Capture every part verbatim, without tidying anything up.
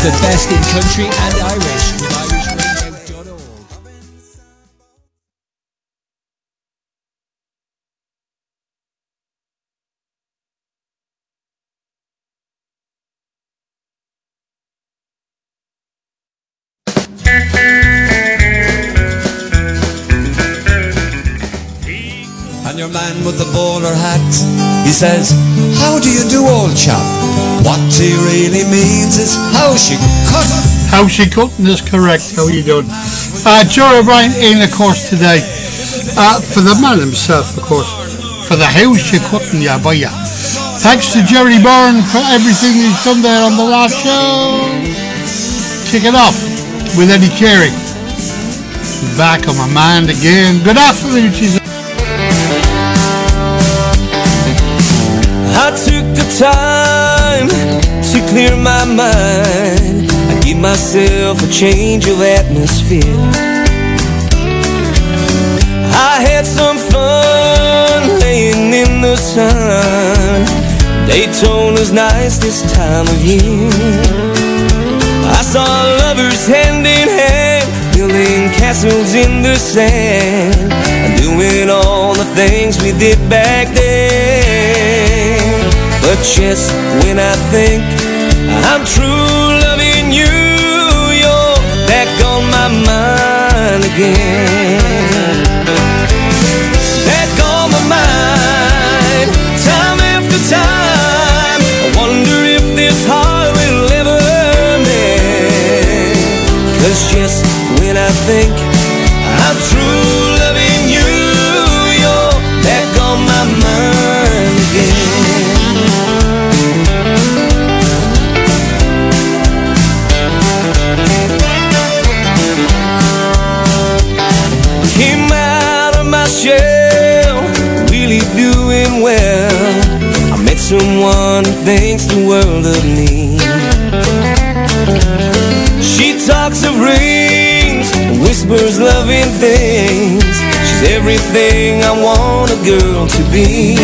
The best in country and Irish with irish radio dot org. And your man with the bowler hat, he says, "How do you do, old chap?" What he really means is, "How she cut it." How she cutting is correct. How you doing? Uh, Joe O'Brien in, of course, today. Uh, for the man himself, of course. For the how she cutting, yeah, by ya. Thanks to Jerry Byrne for everything he's done there on the last show. Kick it off with Eddie Carey. Back on my mind again. Good afternoon, she's. I took the time to clear my mind. I gave myself a change of atmosphere. I had some fun laying in the sun. Daytona's nice this time of year. I saw lovers hand in hand, building castles in the sand, and doing all the things we did back then. But just when I think I'm true loving you, you're back on my mind again. Back on my mind, time after time. I wonder if this heart will ever mend. 'Cause just when I think I'm true loving you, you're back on my mind again. Shell, really doing well. I met someone who thinks the world of me. She talks of rings, whispers loving things. She's everything I want a girl to be.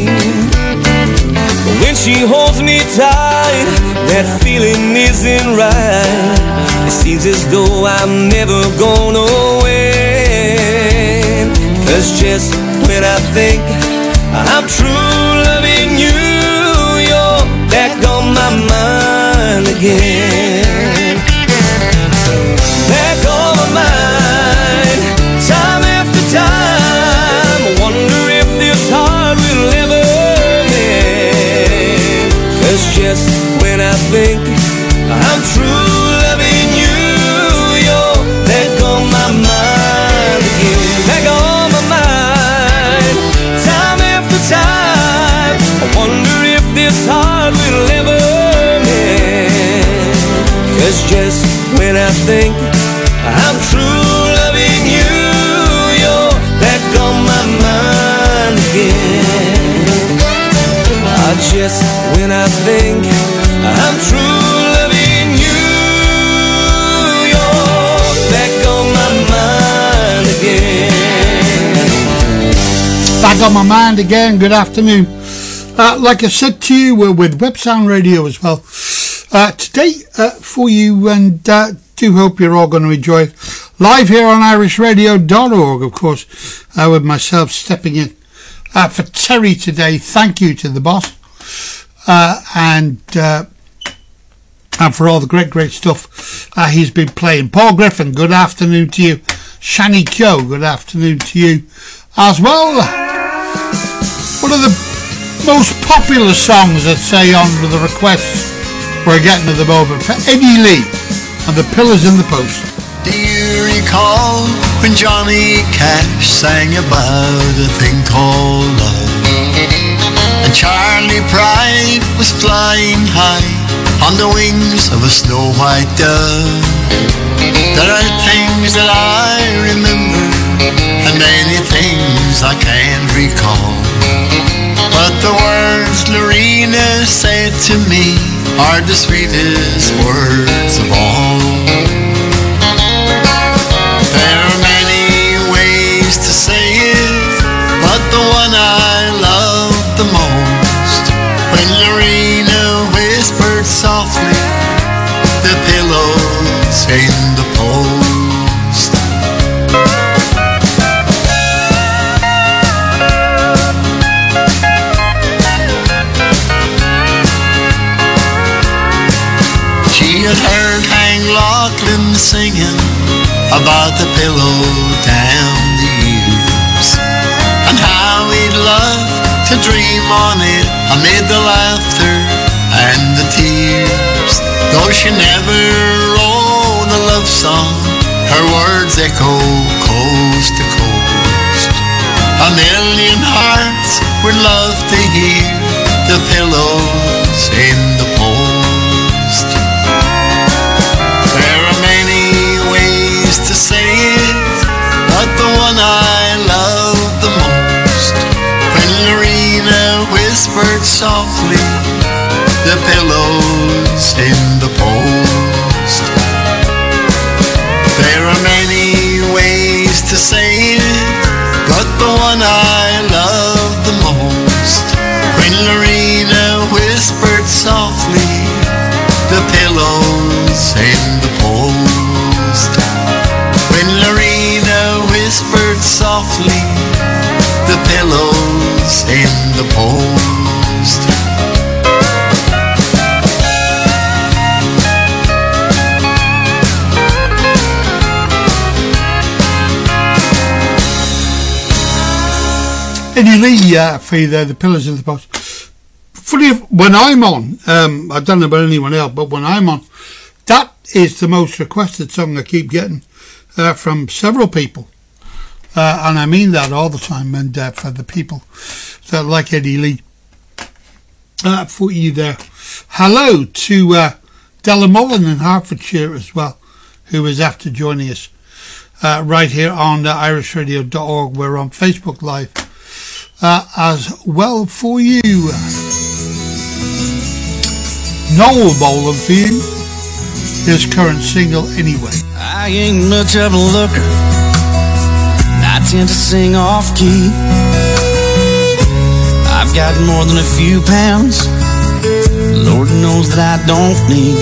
But when she holds me tight, that feeling isn't right. It seems as though I'm never gonna win. 'Cause just when I think I'm true loving you, you're back on my mind again. Back on my mind, time after time. I wonder if this heart will ever mend. 'Cause just when I think I'm true loving you, you're back on my mind again. Back on time. I wonder if this heart will ever mend. 'Cause just when I think I'm true loving you, you're back on my mind again. I just when I think I'm true loving you, you're back on my mind again. Back on my mind again. Good afternoon. Uh, like I said to you, we're with Web Sound Radio as well uh, today uh, for you, and uh, do hope you're all going to enjoy it. Live here on irish radio dot org, of course, uh, with myself stepping in uh, for Terry today. Thank you to the boss uh, and uh, and for all the great, great stuff uh, he's been playing. Paul Griffin, good afternoon to you. Shani Kyo, good afternoon to you as well. One of the most popular songs, I'd say, on the requests we're getting at the moment for Eddie Lee and the Pillars in the Post. Do you recall when Johnny Cash sang about a thing called love? And Charlie Pride was flying high on the wings of a snow white dove. There are things that I remember and many things I can't recall, but the words Lorena said to me are the sweetest words of all. There are many ways to say it, but the one I love the most, when Lorena whispered softly that pillows in the post. She had heard Hank Lachlan singing about the pillow down the years, and how he'd love to dream on it amid the laughter and the tears. Though she never wrote a love song, her words echo coast to coast. A million hearts would love to hear the pillows in the post. There are many ways to say it, but the one I love the most, when Lorena whispered softly, the pillows in the post. There are many ways to say it, but the one I love the most, when Lorena whispered softly, the pillows in the post. When Lorena whispered softly, the pillows in the post. Eddie Lee uh, for you there, the Pillars in the Post. Funny, when I'm on, um, I don't know about anyone else, but when I'm on, that is the most requested song I keep getting uh, from several people. Uh, and I mean that all the time, and uh, for the people that like Eddie Lee. Uh, for you there. Hello to uh, Della Mullen in Hertfordshire as well, who is after joining us uh, right here on uh, irish radio dot org. We're on Facebook Live uh, as well for you. Noel Bolan for you. His current single, Anyway. I ain't much of a looker. I tend to sing off key. I've got more than a few pounds, Lord knows that I don't need.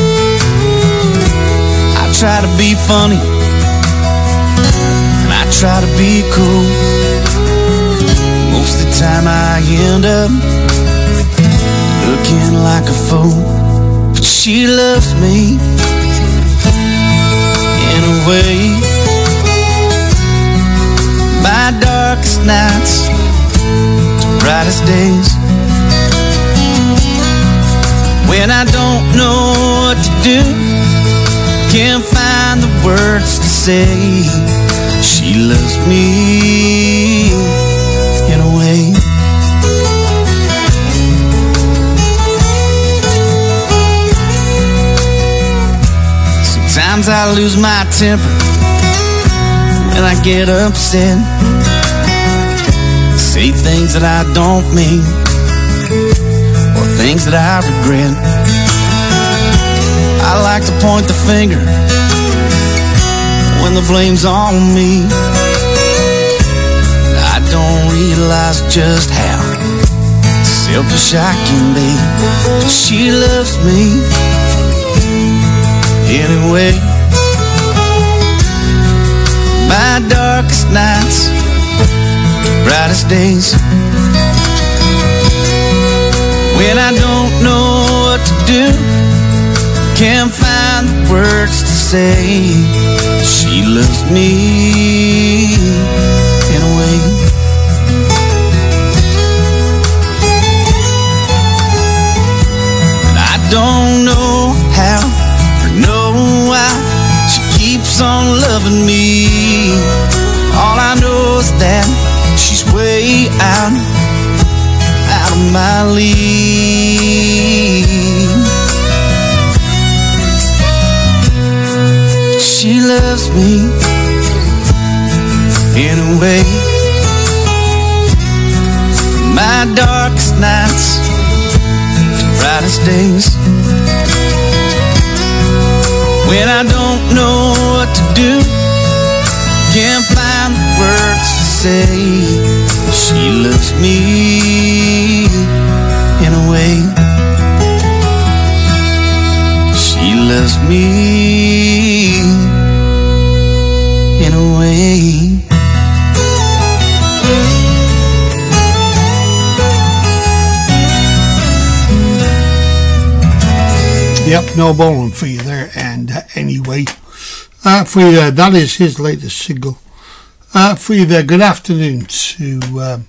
I try to be funny, and I try to be cool. Most of the time I end up looking like a fool. But she loves me in a way. My darkest nights, brightest days, when I don't know what to do, can't find the words to say. She loves me in a way. Sometimes I lose my temper when I get upset, say things that I don't mean, or things that I regret. I like to point the finger when the blame's on me. I don't realize just how selfish I can be. She loves me anyway. My darkest nights, brightest days, when I don't know what to do, can't find the words to say. She loves me in a way. And I don't know how or know why she keeps on loving me. All I know is that she's way out, out of my league. She loves me in a way. My darkest nights to brightest days, when I don't know what to do, can't find the words to say. She loves me in a way. She left me in a way. Yep, Noel Boland for you there, and uh, anyway, uh, for you there, that is his latest single. Uh, for you there, good afternoon to, um,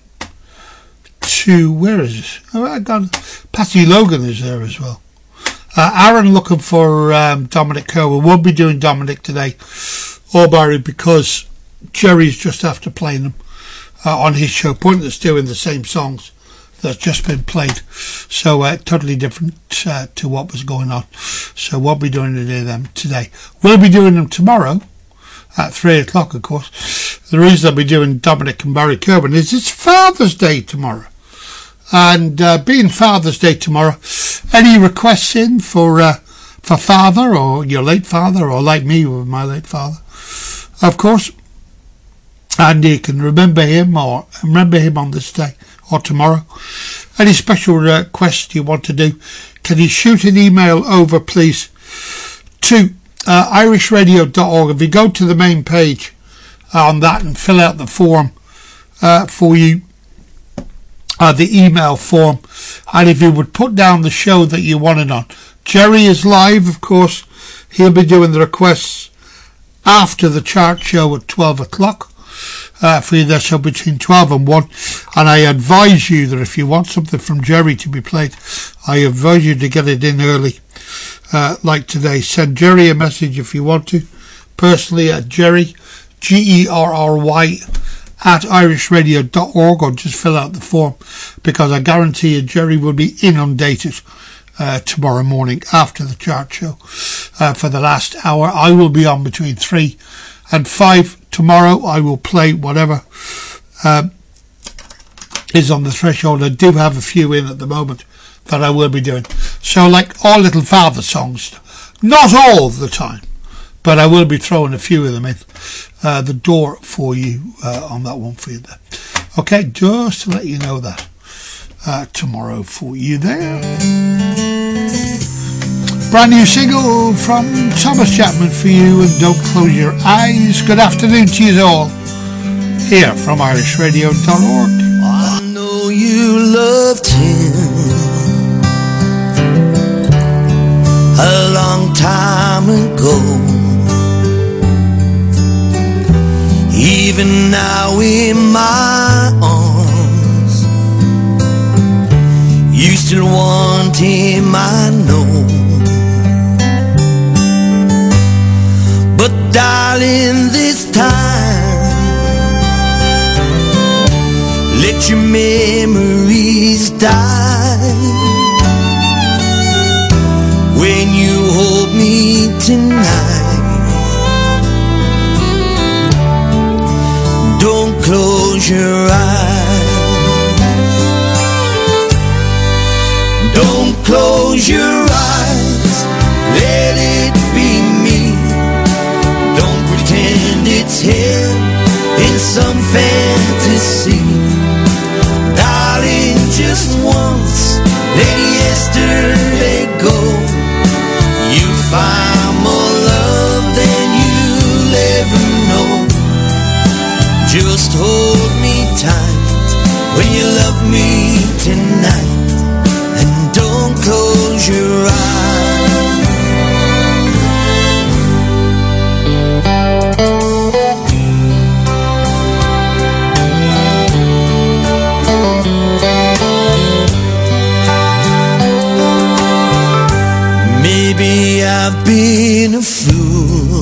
to, where is it? Oh, I got, Patty Logan is there as well. Uh, Aaron looking for um, Dominic Kerr. We won't be doing Dominic today, or Barry, because Jerry's just after playing them uh, on his show. Pointless doing the same songs that's just been played, so uh, totally different uh, to what was going on. So we'll be doing them today. We'll be doing them tomorrow at three o'clock, of course. The reason I'll be doing Dominic and Barry Kerwin is it's Father's Day tomorrow, and uh, being Father's Day tomorrow, any requests in for uh, for father, or your late father, or like me with my late father, of course, and you can remember him or remember him on this day or tomorrow. Any special requests you want to do, can you shoot an email over, please, to uh, irish radio dot org. If you go to the main page on that and fill out the form uh, for you, uh, the email form, and if you would put down the show that you want it on. Jerry is live, of course. He'll be doing the requests after the chart show at twelve o'clock. Uh, for you there, so between twelve and one, and I advise you that if you want something from Jerry to be played, I advise you to get it in early, uh, like today. Send Jerry a message if you want to, personally at Jerry, G E R R Y, at irish radio dot org, or just fill out the form, because I guarantee you Jerry will be inundated uh, tomorrow morning after the chart show. Uh, for the last hour, I will be on between three and five. Tomorrow I will play whatever uh, is on the threshold. I do have a few in at the moment that I will be doing. So like all Little Father songs, not all the time, but I will be throwing a few of them in uh, the door for you uh, on that one for you there. Okay, just to let you know that uh, tomorrow for you there. Brand new single from Thomas Chapman for you, and Don't Close Your Eyes. Good afternoon to you all, here from irish radio dot org. I know you loved him a long time ago. Even now in my arms, you still want him, I know. But darling, this time, let your memories die. When you hold me tonight, don't close your eyes. Don't close your eyes, let it be me. Don't pretend it's him in some fantasy. Darling, just once, let yesterday go. You'll find more love than you'll ever know. Just hold me tight when you love me tonight, and don't close your eyes. Maybe I've been a fool,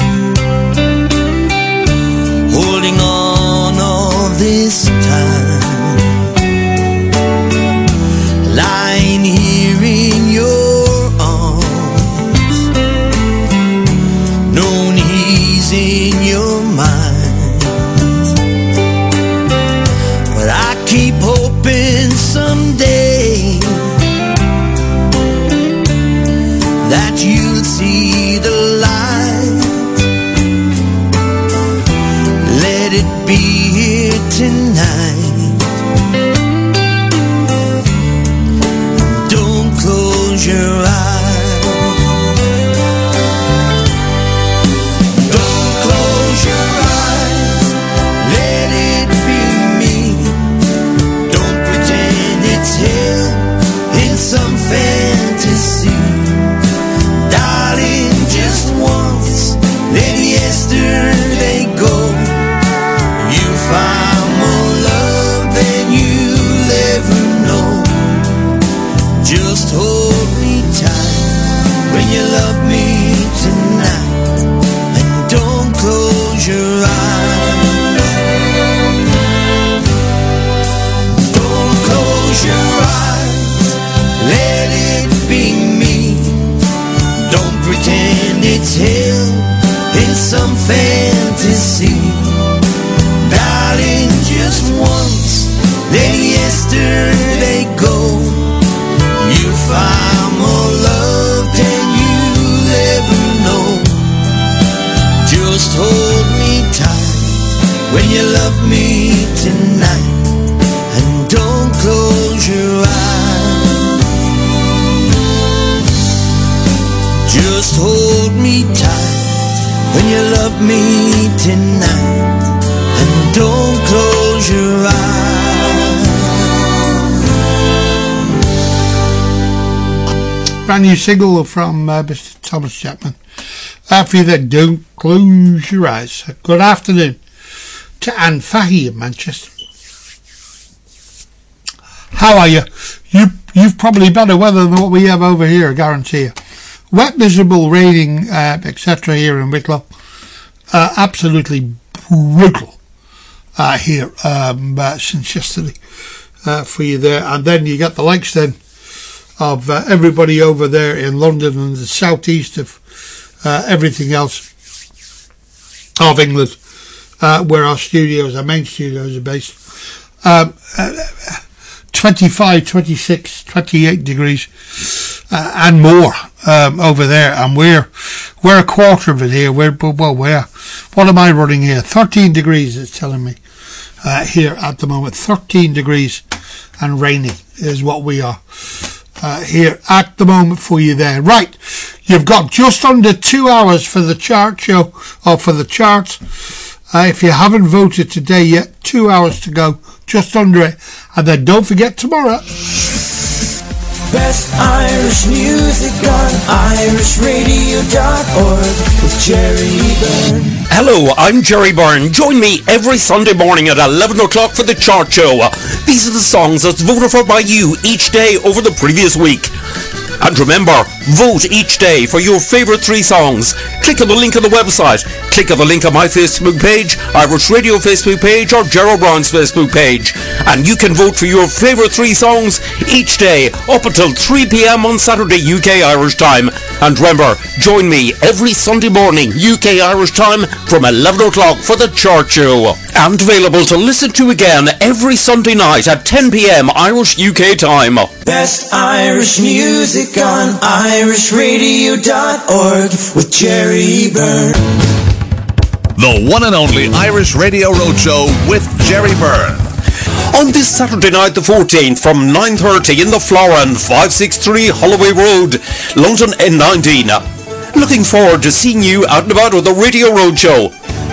holding on all this time, lying here in your arms, knowing he's in your mind. But I keep hoping someday that you'll see the light. Let it be here tonight. Don't close your eyes. fantasy. Darling, just once, let yesterday go. You find more love than you'll ever know. Just hold me tight when you love me tonight, and don't close your eyes. Just hold me tight when you love me tonight, and don't close your eyes. Brand new single from uh, Mister Thomas Chapman. After that, don't close your eyes. Good afternoon to Anne Fahey in Manchester. How are you? You you've probably better weather than what we have over here, I guarantee you. Wet, miserable, raining, uh, et cetera here in Wicklow. Uh, absolutely brutal uh, here um, uh, since yesterday uh, for you there. And then you got the likes then of uh, everybody over there in London and the southeast of uh, everything else of England, uh, where our studios, our main studios are based. Um, uh, twenty-five, twenty-six, twenty-eight degrees uh, and more um, over there, and we're we're a quarter of it here. We're well, we're what am I running here? thirteen degrees, it's telling me uh, here at the moment. thirteen degrees and rainy is what we are uh, here at the moment for you there. Right, you've got just under two hours for the chart show, or for the charts. Uh, if you haven't voted today yet, two hours to go, just under it. And then don't forget tomorrow. Best Irish music on irish radio dot org with Jerry Byrne. Hello, I'm Jerry Byrne. Join me every Sunday morning at eleven o'clock for the chart show. These are the songs that's voted for by you each day over the previous week. And remember, vote each day for your favourite three songs. Click on the link on the website. Click on the link on my Facebook page, Irish Radio Facebook page, or Gerald Brown's Facebook page. And you can vote for your favourite three songs each day up until three p.m. on Saturday U K Irish time. And remember, join me every Sunday morning U K Irish time from eleven o'clock for the chart show. And available to listen to again every Sunday night at ten p.m. Irish U K time. Best Irish music on irish radio dot org with Jerry Byrne. The one and only Irish Radio Roadshow with Jerry Byrne. On this Saturday night the fourteenth from nine thirty in the Florin, five sixty-three Holloway Road, London N nineteen. Looking forward to seeing you out and about with the Radio Roadshow.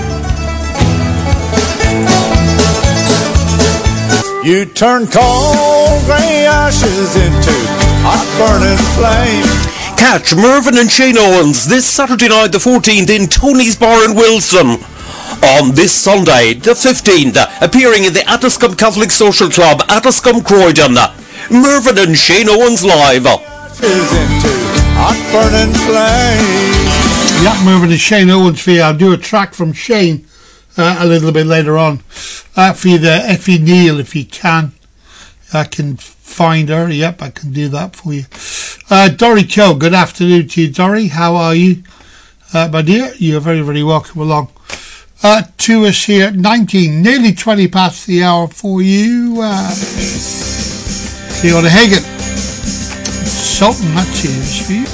You turn cold grey ashes into hot burning flame. Catch Mervyn and Shane Owens this Saturday night the fourteenth in Tony's Bar in Wilson. On this Sunday the fifteenth, appearing in the Atascombe Catholic Social Club, Atascombe Croydon, Mervyn and Shane Owens live. Ashes into hot burning flame. Yeah, Mervyn and Shane Owens for you. I'll do a track from Shane uh, a little bit later on uh, for you there. Effie Neal, if you can. I can find her. Yep, I can do that for you. Uh, Dorry Cho, good afternoon to you, Dorry. How are you, uh, my dear? You're very, very welcome along uh, to us here at nineteen, nearly twenty past the hour for you. Uh, Fiona Hagen, something that tunes for you.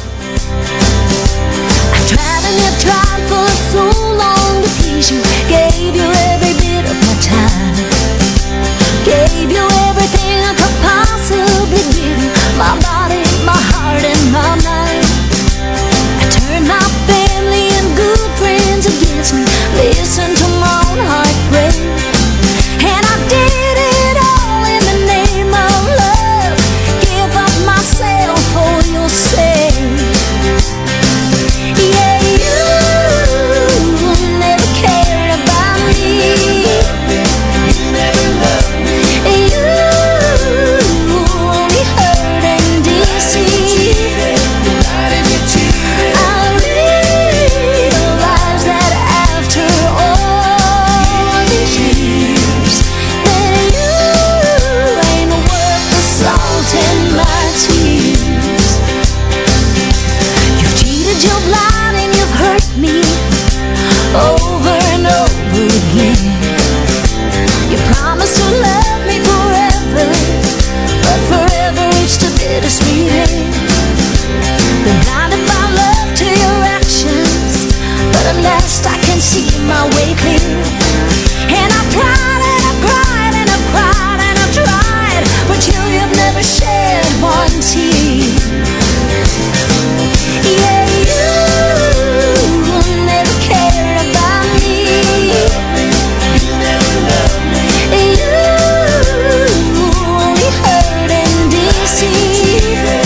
I tried and I tried for so long to please you. Gave you every bit of my time. Gave you everything I could possibly give you. My body, my heart, and my mind. I turned my family and good friends against me. Listen to my own heart break. And I did it all in the name of love. Give up myself for your sake. Yeah, you never cared about me. You never loved me. You only hurt and deceived. I realized that after all at last I can see my way clear. And I've cried and I've cried and I've cried and I've tried, but you have never shed one tear. Yeah, you never cared about me. You never loved me. You only hurt and deceived.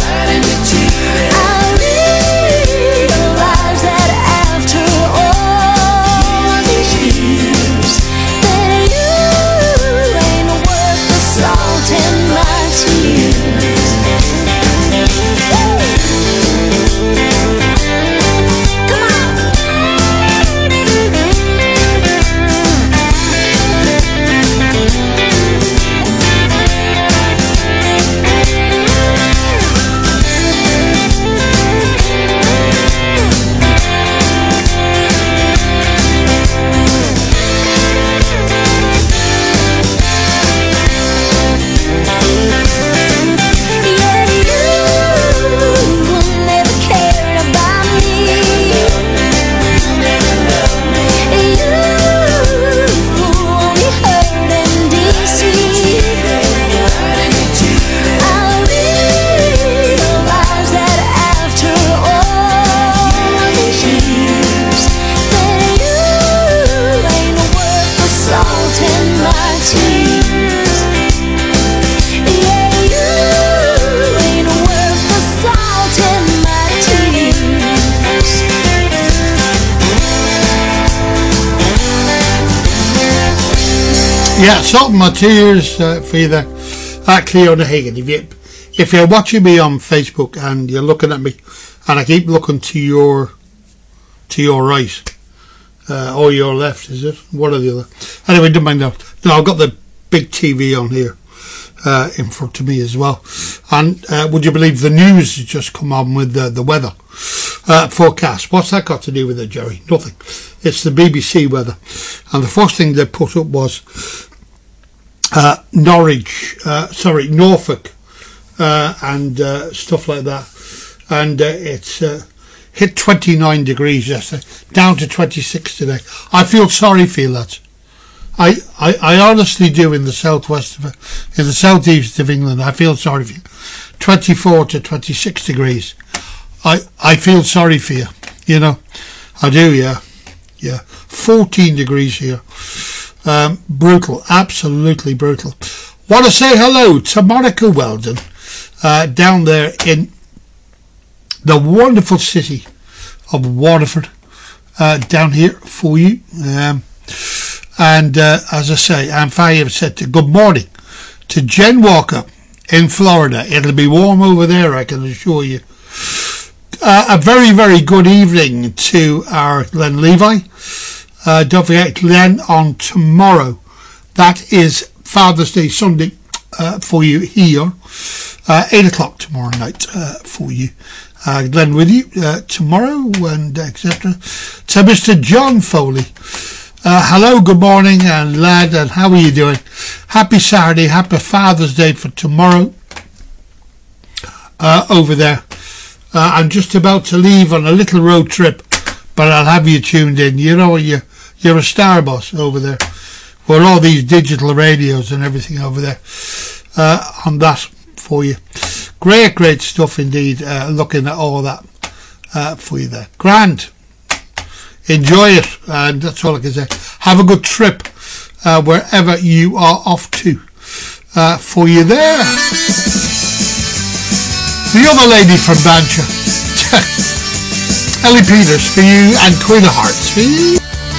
I realize that after all these years, that you ain't worth the salt in my tears. Yeah, salt in my tears uh, for you there, uh, Cleona Hagan. If you if you're watching me on Facebook and you're looking at me, and I keep looking to your to your right uh, or your left, is it? One or the other. Anyway, don't mind that. No, I've got the big T V on here uh, in front of me as well. And uh, would you believe the news has just come on with the, the weather uh, forecast? What's that got to do with it, Jerry? Nothing. It's the B B C weather, and the first thing they put up was Uh, Norwich, uh, sorry, Norfolk, uh, and uh, stuff like that, and uh, it's uh, hit twenty-nine degrees yesterday, down to twenty-six today. I feel sorry for you, lads. I, I, I honestly do. In the southwest of, in the southeast of England, I feel sorry for you. twenty-four to twenty-six degrees. I, I feel sorry for you. You know, I do. Yeah, yeah. fourteen degrees here. Um, brutal, absolutely brutal. Want to say hello to Monica Weldon uh, down there in the wonderful city of Waterford, uh, down here for you. Um, and uh, as I say, I'm Faye said to good morning to Jen Walker in Florida. It'll be warm over there, I can assure you. Uh, a very, very good evening to our Glenn Levi. Uh, don't forget Glenn on tomorrow. That is Father's Day Sunday uh, for you here. Uh, eight o'clock tomorrow night uh, for you. Uh, Glenn with you uh, tomorrow and et cetera. To Mister John Foley. Uh, hello, good morning, and lad, and how are you doing? Happy Saturday, happy Father's Day for tomorrow uh, over there. Uh, I'm just about to leave on a little road trip, but I'll have you tuned in. You know, you're, you're a star boss over there. With all these digital radios and everything over there. Uh, on that for you. Great, great stuff indeed. Uh, looking at all that uh, for you there. Grand. Enjoy it. And that's all I can say. Have a good trip uh, wherever you are off to uh, for you there. The other lady from Bancha. Ellie Peters for you and Queen of Hearts for you.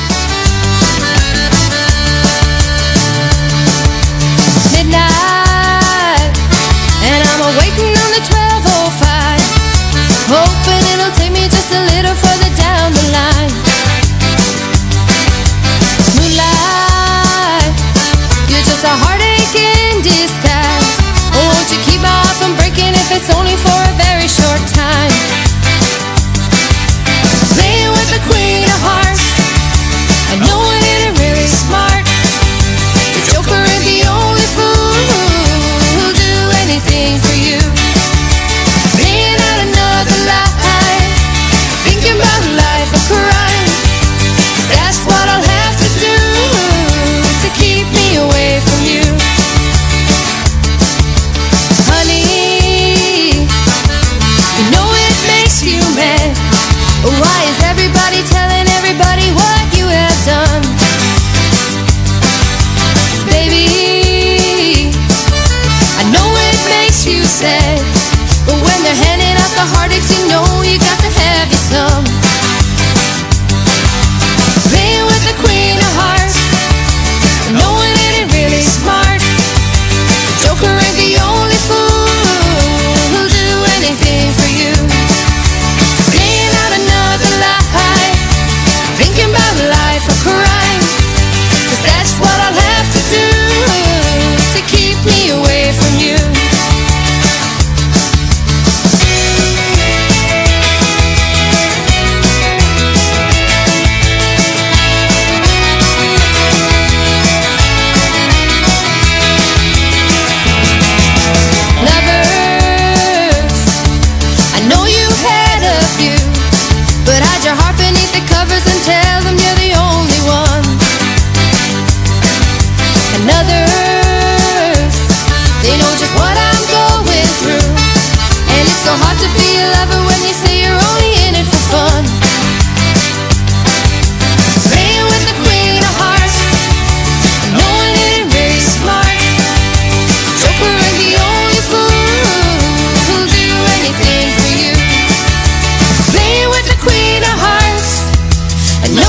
Midnight, and I'm waiting on the twelve oh five, hoping it'll take me just a little further down the line. Moonlight, you're just a heartache in disguise. Oh, won't you keep my heart from breaking if it's only for a very short time? Playing with the Queen of Hearts,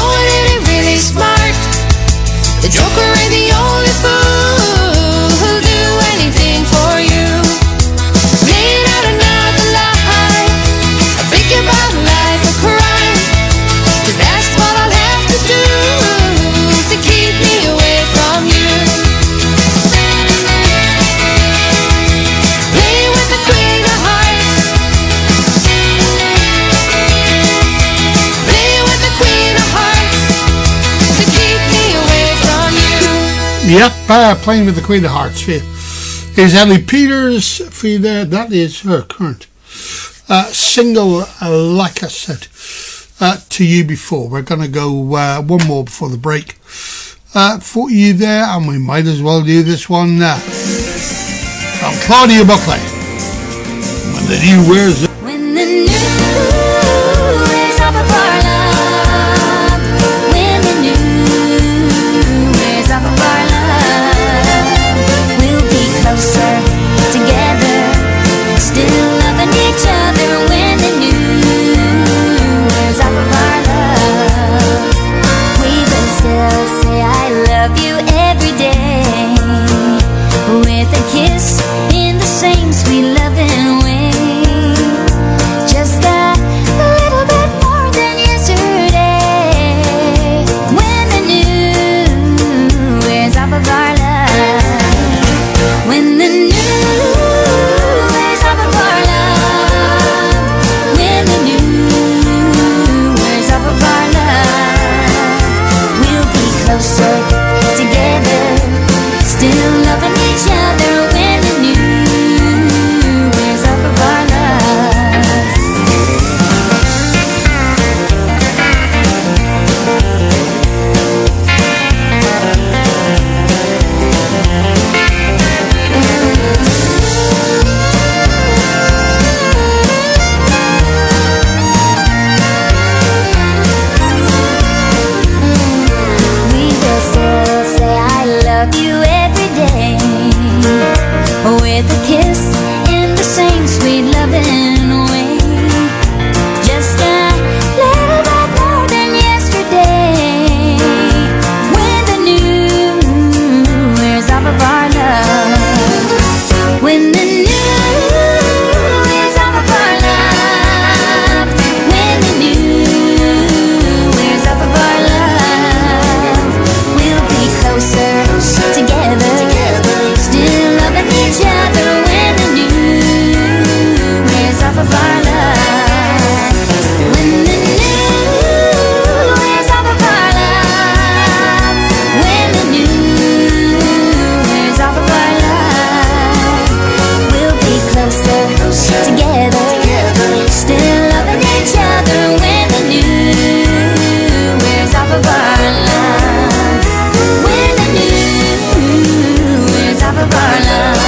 knowing it ain't really smart. The joker ain't the only fool who'll do anything for you. Laying out another lie, thinking about life a crime. 'Cause that's what I'll have to do to keep me away from you. Playing with the queen of hearts, playing with the queen of hearts to keep me away from you. Yep, uh, playing with the Queen of Hearts for you. Is Ellie Peters for you there? That is her current uh, single, uh, like I said uh, to you before. We're going to go uh, one more before the break uh, for you there, and we might as well do this one now. From Claudia Buckley. When the new wears When the new wears off of our love, when the new wears off of our love, we'll be closer together, still loving each other. When the new wears off of our love, we will still say I love you every day, with a kiss in the same sweet loving way. Just a little bit more than yesterday. When the new wears off of our love, when the new wears off of our love, when the new wears off of our love, we'll be closer together, still loving each other. When the new wears off of our love. We will still say I love you every day, with a kiss in the same sweet loving way. Just a little bit more than yesterday. When the new wears off of our love, when the new wears off of our love, when the new wears off of our love, we'll be closer together, still loving each other. When the new wears off of our love, when the new wears off of our love, when the new wears off of our love, we'll be closer together, still loving each other. When the new wears off of our love, when the new wears off of our love.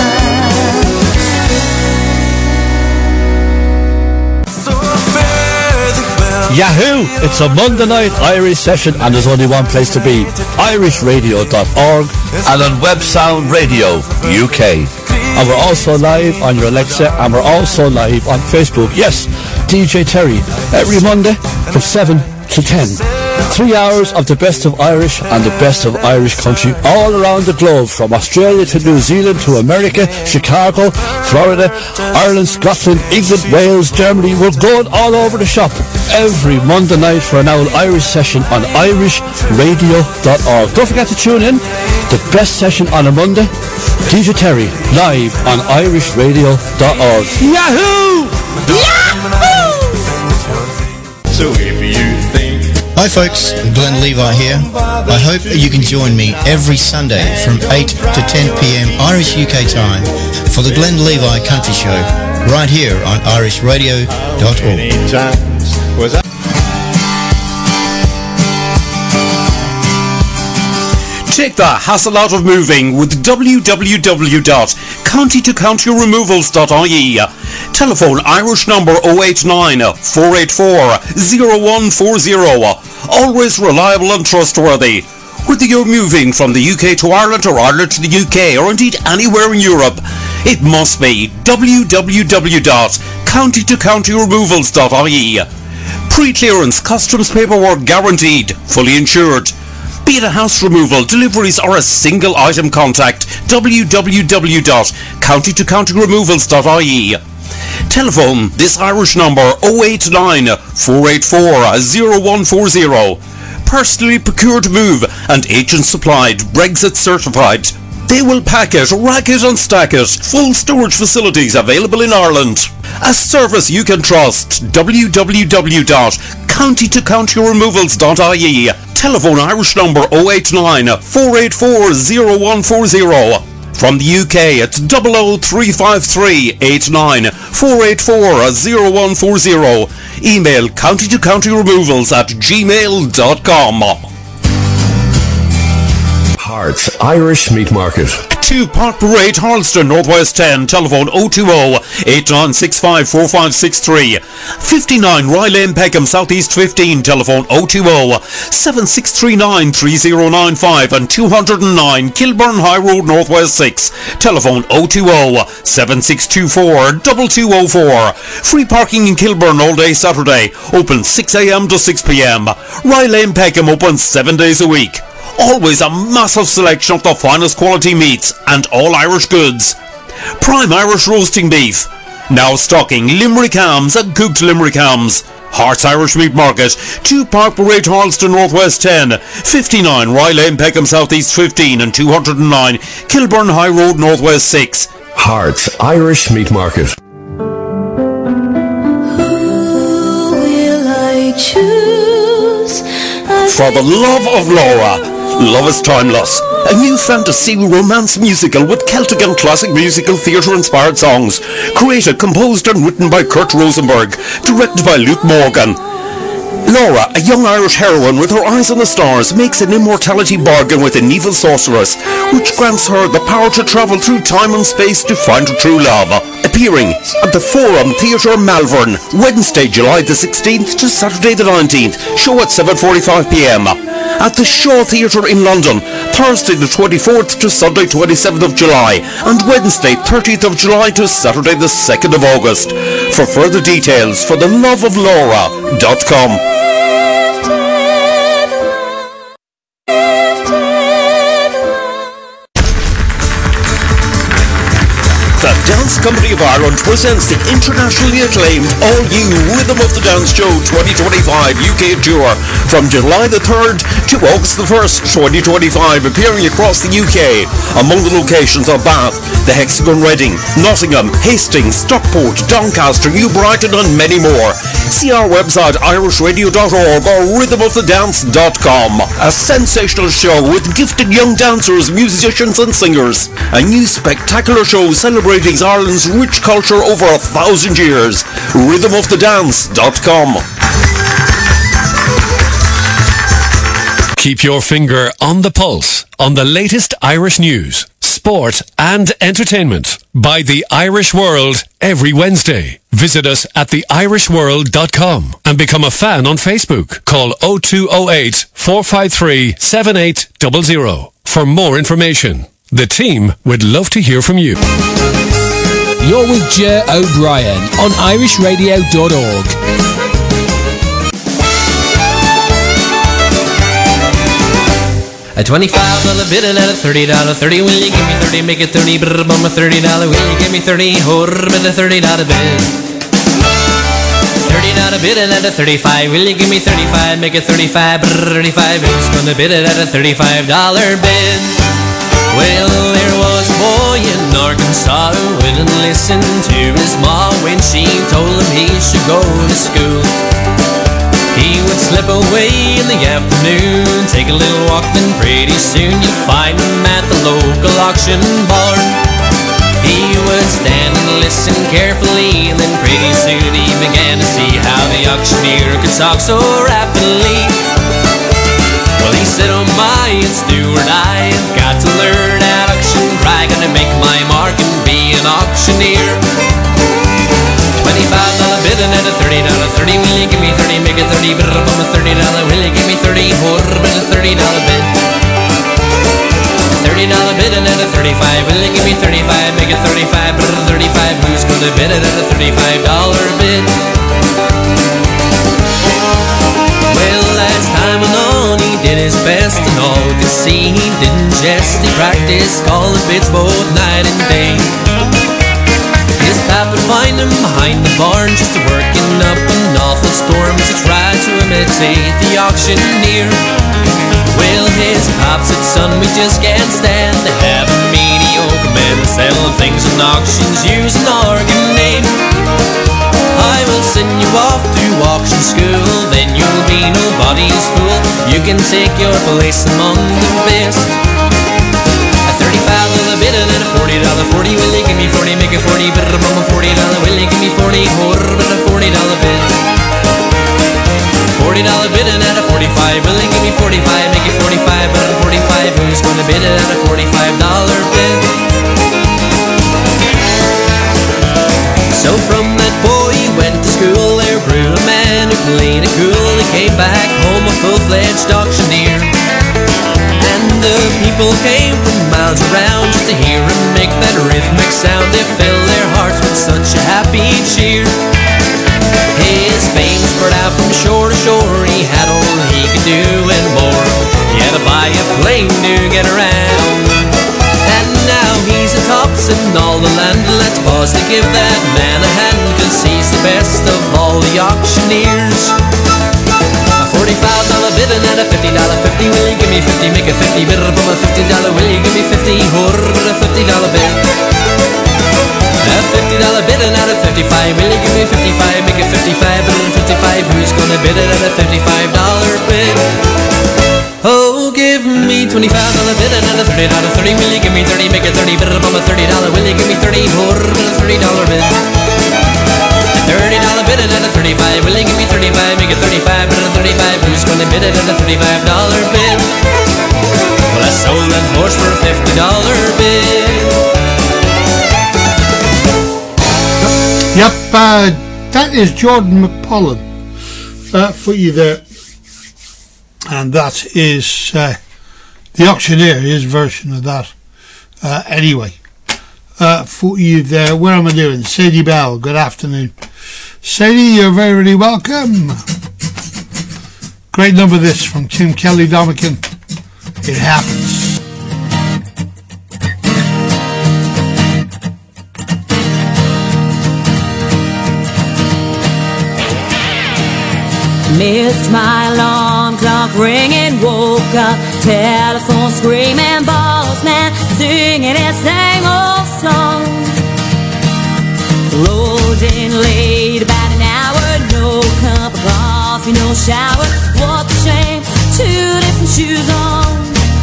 Yahoo! It's a Monday night Irish session and there's only one place to be. irish radio dot org and on Web Sound Radio U K. And we're also live on your Alexa and we're also live on Facebook. Yes, D J Terry, every Monday from seven to ten. Three hours of the best of Irish and the best of Irish country all around the globe, from Australia to New Zealand to America, Chicago, Florida, Ireland, Scotland, England, Wales, Germany. We're going all over the shop every Monday night for an hour Irish session on irish radio dot org. Don't forget to tune in. The best session on a Monday, D J Terry, live on irish radio dot org. Yahoo! Yahoo! So if you think Hi folks, Glenn Levi here. I hope you can join me every Sunday from eight to ten p.m. Irish U K time for the Glenn Levi Country Show right here on irish radio dot org. was I Take the hassle out of moving with w w w dot county to county removals dot I E. Telephone Irish number oh eight nine, four eight four, oh one four oh. Always reliable and trustworthy. Whether you're moving from the U K to Ireland or Ireland to the U K or indeed anywhere in Europe, it must be w w w dot county to county removals dot I E. Pre-clearance customs paperwork guaranteed, fully insured. Be it a house removal, deliveries or a single item, contact w w w dot county to county removals dot i e. Telephone this Irish number oh eight nine, four eight four, oh one four oh. Personally procured move and agent supplied, Brexit certified. They will pack it, rack it and stack it. Full storage facilities available in Ireland. A service you can trust. w w w dot county to county removals dot i e. Telephone Irish number oh eight nine, four eight four, oh one four oh. From the U K, it's double oh three five three, eight nine, four eight four, oh one four oh. Email county to county removals at gmail dot com. Hearts Irish Meat Market. two Park Parade, Harleston, Northwest ten. Telephone oh two oh, eight nine six five, four five six three. fifty-nine Rye Lane, Peckham, Southeast fifteen. Telephone oh two oh, seven six three nine, three oh nine five. And two oh nine Kilburn High Road, Northwest six. Telephone oh two oh, seven six two four, two two oh four. Free parking in Kilburn all day Saturday. Open six a m to six p m. Rye Lane, Peckham, open seven days a week. Always a massive selection of the finest quality meats and all Irish goods. Prime Irish roasting beef. Now stocking Limerick hams and cooked Limerick hams. Hearts Irish Meat Market. two Park Parade, Harleston, Northwest ten. fifty-nine Rye Lane, Peckham, Southeast fifteen. And two oh nine Kilburn High Road, Northwest six. Hearts Irish Meat Market. Who will I choose? For the love of Laura. Love is Timeless, a new fantasy romance musical with Celtic and classic musical theatre inspired songs. Created, composed and written by Kurt Rosenberg. Directed by Luke Morgan. Laura, a young Irish heroine with her eyes on the stars, makes an immortality bargain with an evil sorceress, which grants her the power to travel through time and space to find her true love. Appearing at the Forum Theatre Malvern, Wednesday, July the sixteenth to Saturday the nineteenth. Show at seven forty-five p m. At the Shaw Theatre in London, Thursday the twenty-fourth to Sunday twenty-seventh of July, and Wednesday thirtieth of July to Saturday the second of August. For further details, for the love of Laura dot com. The Dance Company of Ireland presents the internationally acclaimed all-new Rhythm of the Dance Show twenty twenty-five U K Tour from July the third to August the first, twenty twenty-five, appearing across the U K. Among the locations are Bath, the Hexagon Reading, Nottingham, Hastings, Stockport, Doncaster, New Brighton and many more. See our website irish radio dot org or rhythm of the dance dot com. A sensational show with gifted young dancers, musicians and singers. A new spectacular show celebrating Ireland's rich culture over a thousand years. rhythm of the dance dot com. Keep your finger on the pulse on the latest Irish news, sport and entertainment by The Irish World every Wednesday. Visit us at the irish world dot com and become a fan on Facebook. Call oh two oh eight, four five three, seven eight zero zero for more information. The team would love to hear from you. You're with Ger O'Brien on irish radio dot org. A twenty-five dollar bid and a thirty dollar thirty. Will you give me thirty? Make it thirty. Brr, bum a thirty dollar. Will you give me thirty? Horror bid a thirty dollar bid. Thirty dollar bid and a thirty-five. Will you give me thirty-five? Make it thirty-five. Brr, thirty-five. Who's gonna bid it at a thirty-five dollar bid? Well, there was a boy in Arkansas who wouldn't listen to his mom when she told him he should go to school. He would slip away in the afternoon, take a little walk, then pretty soon you'd find him at the local auction barn. He would stand and listen carefully, and then pretty soon he began to see how the auctioneer could talk so rapidly. Well, he said, oh my, it's Stuart, I've got to learn that auction cry, gonna make my mark and be an auctioneer. Twenty-five dollar bid and at a thirty dollar thirty. Will you give me thirty? Make it thirty. But I'm a thirty dollar. Will you give me thirty? Horror bid a thirty dollar bid. Thirty dollar bid and at a thirty-five. Will you give me thirty-five? Make it thirty-five. But a thirty-five. Who's gonna bid it at a thirty-five dollar bid? did his best and all could see he didn't jest. He practiced calling bits both night and day. His pap would find him behind the barn, just working up an awful storm as he tried to imitate the auctioneer. Well, his pap said, son, we just can't stand to have a mediocre man selling things in auctions using our name. I will send you off to auction school, then you'll be nobody's fool. You can take your place among the best. A thirty-five dollar bid and a forty dollar forty. Will you give me forty, make it forty, bid a bum a forty dollar. Will you give me forty, horror, but a forty dollar bid. Forty dollar bid and at a forty-five. Will you give me forty-five, make it forty-five, but a forty-five. Who's gonna bid it at a forty-five dollar bid? So from that boy he went to school, there grew a man who played it cool. He came back home a full-fledged auctioneer, and the people came from miles around just to hear him make that rhythmic sound. They filled their hearts with such a happy cheer. His fame spread out from shore to shore. He had all he could do and more. He had to buy a plane to get around, and now he's a tops in all the land. Let's pause to give that man a hand, cause he's the best of all the auctioneers. A forty-five dollar bid and at a fifty dollar fifty. Will you give me fifty, make it fifty, bid above a fifty dollar. Will you give me fifty, horror, a fifty dollar bid. A fifty dollar bid and at a fifty-five. Will you give me fifty-five, make it fifty-five, bid at a fifty-five. Who's gonna bid it at a fifty-five dollar bid? Oh, give me twenty-five dollar bid and at a thirty dollar thirty. Will you give me thirty, make it thirty, bid above a thirty dollar. Will you give me thirty, horror, bid a thirty dollar bid. A thirty dollar bid and at a thirty-five. Will you give me thirty-five, make it thirty-five, bid at a thirty-five. Who's gonna bid it at a thirty-five dollar bid? Well, I sold that horse for a fifty dollar bid. Yep, uh, that is Jordan McPollan uh, for you there, and that is uh, the auctioneer, his version of that. Uh, anyway, uh, for you there, where am I doing? Sadie Bell, good afternoon. Sadie, you're very, very welcome. Great number this from Tim Kelly Domican. It happens. Missed my alarm clock ringing, woke up, telephone screaming, boss man singing that same old song. Rolled in late, about an hour, no cup of coffee, no shower. What a shame, two different shoes on.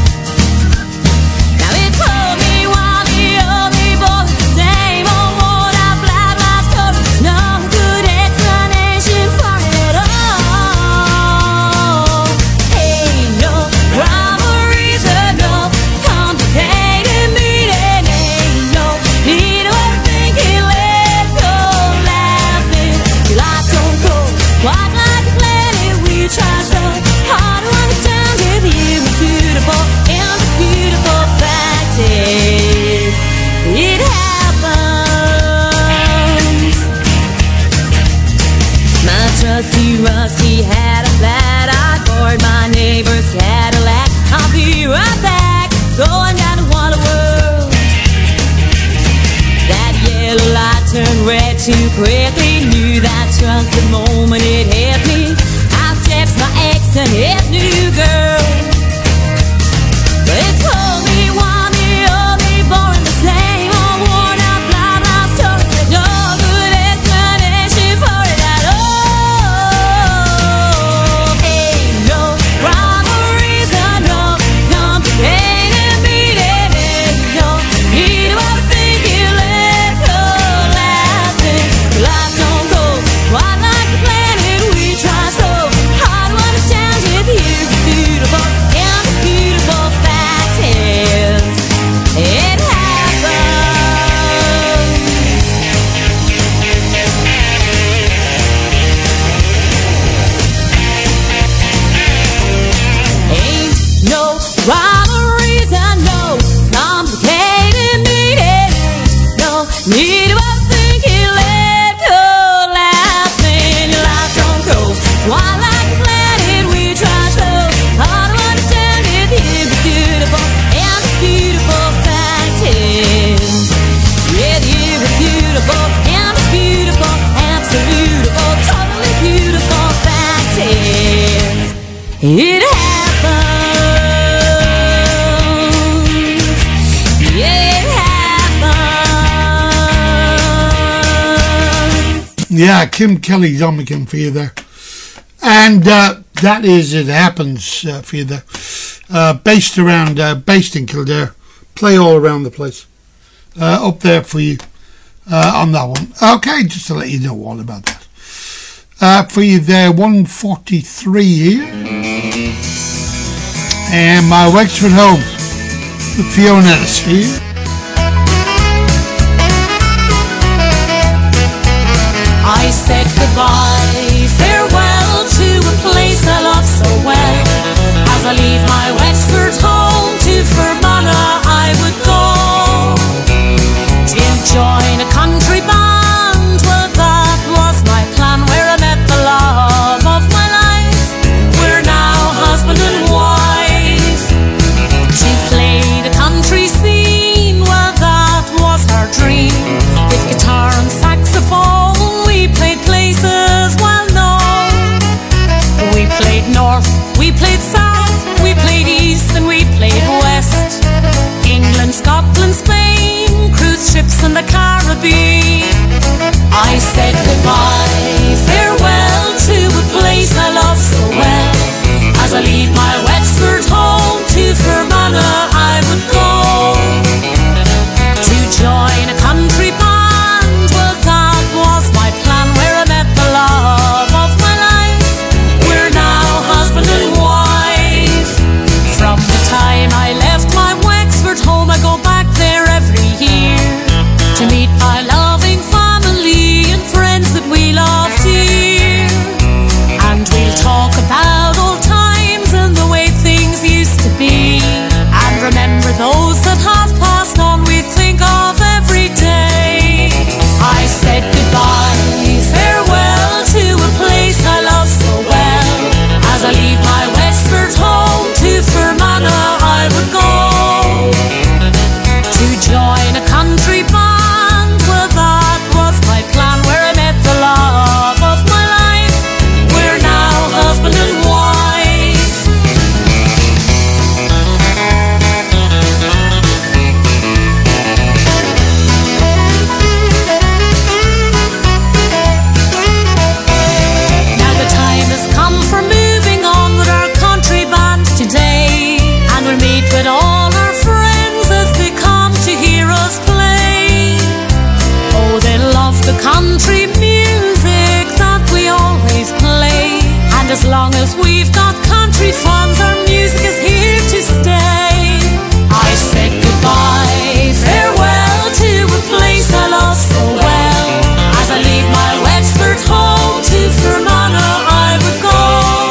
Now it told me while the only boy was the same old worn out black life story. No good explanation for it at all. Rusty, Rusty had a flat. I borrowed my neighbor's Cadillac. I'll be right back, going down to Walla World. That yellow light turned red too quickly. Knew that truck the moment it hit me. I stepped my ex and his new girl. But it told me why me, oh me, born the same old worn out blah blah story. No good explanation for it at all. Why like the planet we try so hard to understand if you Yeah, Kim Kelly Dominican for you there. And uh, that is It Happens uh, for you there. Uh, based around, uh, based in Kildare. Play all around the place. Uh, up there for you uh, on that one. Okay, just to let you know all about that. Uh, for you there, one forty-three here. And my Wexford home, the Fiona is here. I said goodbye, farewell to a place I love so well. As I leave my Wexford home to Fermanagh I would go to join a country band. Well, that was my plan, where I met the love of my life. We're now husband and wife. To play the country scene, well, that was our dream. With guitar and saxophone places well known. We played north, we played south, we played east and we played west. England, Scotland, Spain, cruise ships in the Caribbean. I said goodbye, farewell to a place I love so well. As I leave my Wexford home to Fermanagh I would go to join a country band. Well, that was my plan, where I met the love of my life. We're now husband and wife. From the time I left my Wexford home, I go back there every year to meet my loving family and friends that we love dear. And we'll talk about old times and the way things used to be, and remember those that have passed on we think of every day. I said goodbye, farewell to a place I love so well. As I leave my Wexford home to Fermanagh I would go to join a country band. Well, that was my plan, where I met the love of my life. We're now husband and wife. Now the time has come for moving on with our country band today, and we'll meet with all our friends as they come to hear us play. Oh, they love the country music that we always play, and as long as we've got country funds, our music is here to stay. I said goodbye, farewell to a place I love so well. As I leave my Wexford home to Fermanagh I would go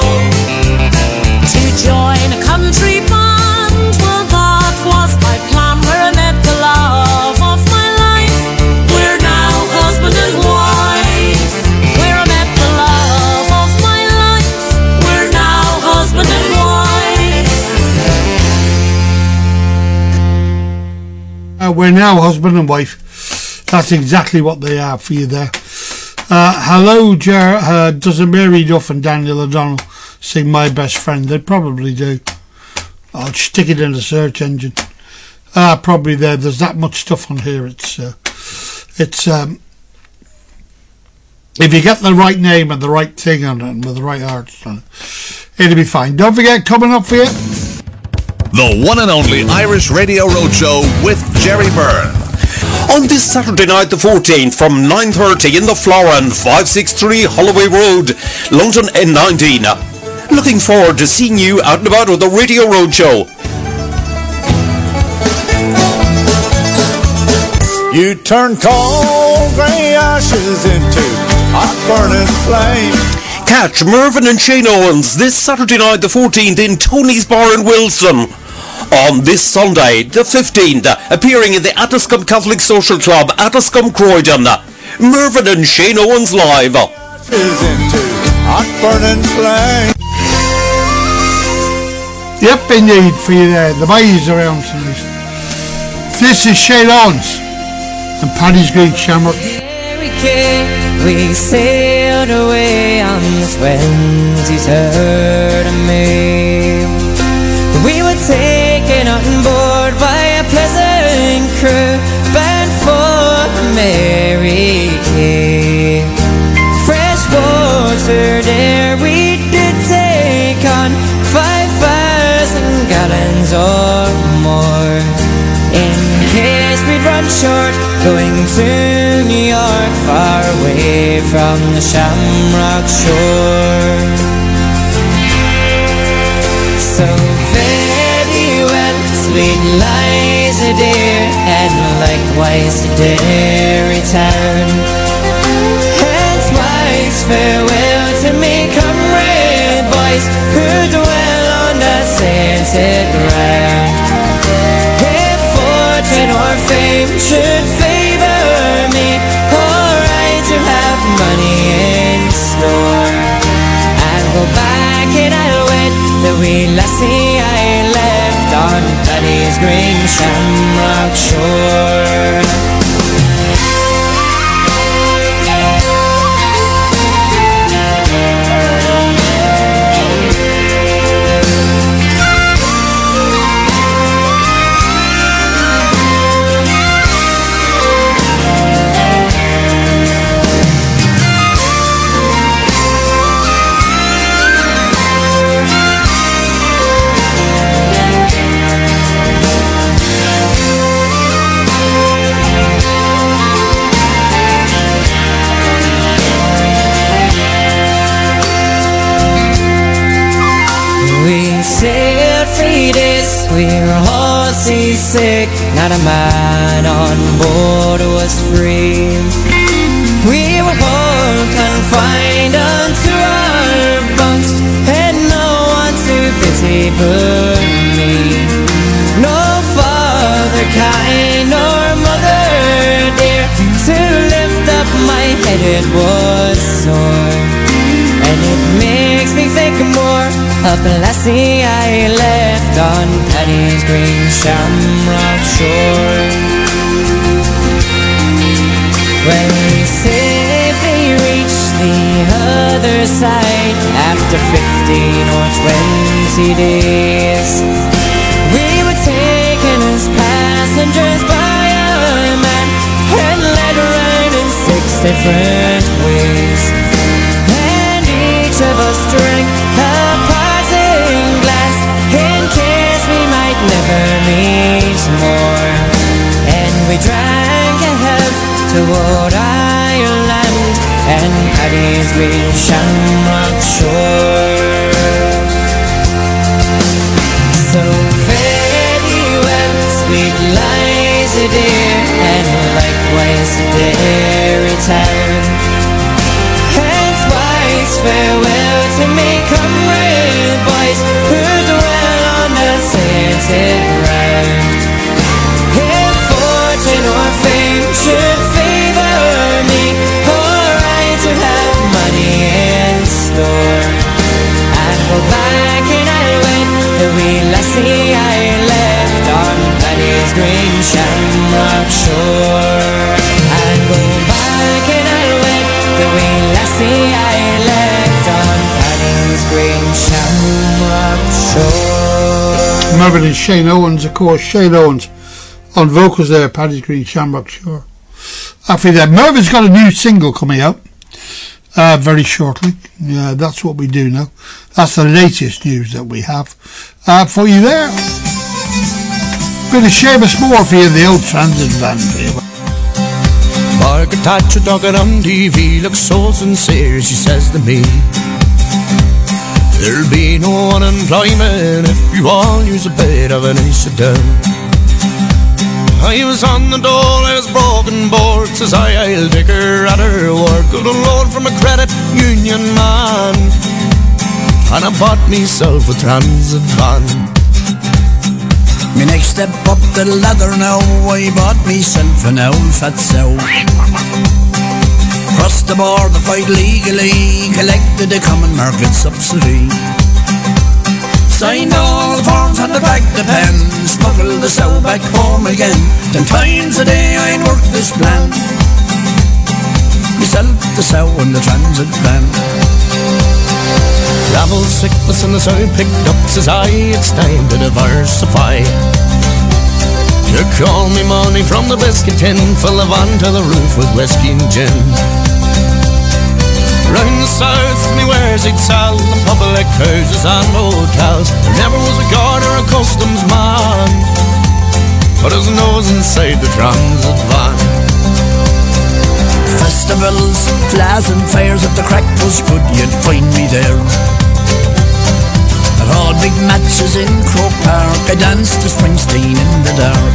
to join a country band. Well, that was my plan, where I met the love of my life. We're now husband and wife. Where I met the love of my life. We're now husband and wife. Uh, we're now husband and wife. That's exactly what they are for you there. Uh, hello, Ger. Uh, does Mary Duff and Daniel O'Donnell sing My Best Friend? They probably do. I'll stick it in the search engine. Uh, probably there. There's that much stuff on here. It's, uh, it's. Um, if you get the right name and the right thing on it, and with the right artist on it, it'll be fine. Don't forget, coming up for you, The one and only Irish Radio Roadshow with Jerry Byrne. On this Saturday night the fourteenth from nine thirty in the Florin, five sixty-three Holloway Road, London N nineteen. Looking forward to seeing you out and about with the Radio Roadshow. You turn cold grey ashes into hot burning flame. Catch Mervyn and Shane Owens this Saturday night the fourteenth in Tony's Bar in Wilson. On this Sunday the fifteenth, appearing in the Addiscombe Catholic Social Club, Addiscombe Croydon, Mervyn and Shane Owens live. Ashes into hot burning flame. Yep, indeed, for you there. The boys around tonight. This is Shane Owens and Paddy's Green Shamrock. We sailed away on the twenty-third of May. We were taken on board by a pleasant crew bound for Mary Kay. gallons or more, in case we'd run short going to New York, far away from the Shamrock shore. So fare thee well, sweet Liza dear, and likewise to Derry town. Henceforth farewell to me comrade boys who dwell on the sainted ground. If fortune or fame should favour me, or I to have money in store, I'll go back and I'll wed the wee lassie I left on Paddy's green Shamrock shore. Sailed three days, we were all seasick, not a man on board was free. We were all confined unto our bunks, and no one to pity but me. No father kind nor mother dear to lift up my head, it was sore. And it makes me think more of the lassie I left on Paddy's green Shamrock shore. When we safely reached the other side after fifteen or twenty days, we were taken as passengers by a man and led around in six different ways. Each of us drank a parting glass in case we might never meet more. And we drank a health to old Ireland and Paddy's green Shamrock shore. So fare thee well, sweet Liza dear, and likewise to Derry town. Farewell to me comrade boys who dwell on the sainted ground. If fortune or fame should favour me, or I to have money in store, I'll go back and I'll wed the wee lassie I left on Paddy's green Shamrock shore. I'll go back and I'll wed the wee lassie I left on Paddy's green Shamrock shore. Mervyn and Shane Owens, of course. Shane Owens on vocals there, Paddy's green Shamrock shore. After that, Mervyn's got a new single coming out uh, very shortly. Yeah, that's what we do now. That's the latest news that we have uh, for you there. Bit of Seamus Moore for you, the old transit van. Margaret Thatcher talking on T V looks so sincere, she says to me, there'll be no unemployment if you all use a bit of an ace down. I was on the dole, I was broken board, says I, I'll take her at her work. Got a loan from a credit union man, and I bought myself a transit van. Me next step up the ladder now, I bought myself an old fat sow. Crossed the border quite legally, collected a common market subsidy. Signed all the forms, had to pack the pen, smuggled the sow back home again. Ten times a day I'd work this plan, myself the sow and the transit van. Travel sickness and the sow picked up, says I, it's time to diversify. Took all me money from the biscuit tin, fill the van to the roof with whiskey and gin. Round the south, me wares he'd sell the public houses and hotels. There never was a guard or a cook put his nose inside the transit van. Festivals, flares and fairs, if the crack was good, you'd find me there. At all big matches in Croke Park, I danced to Springsteen in the dark.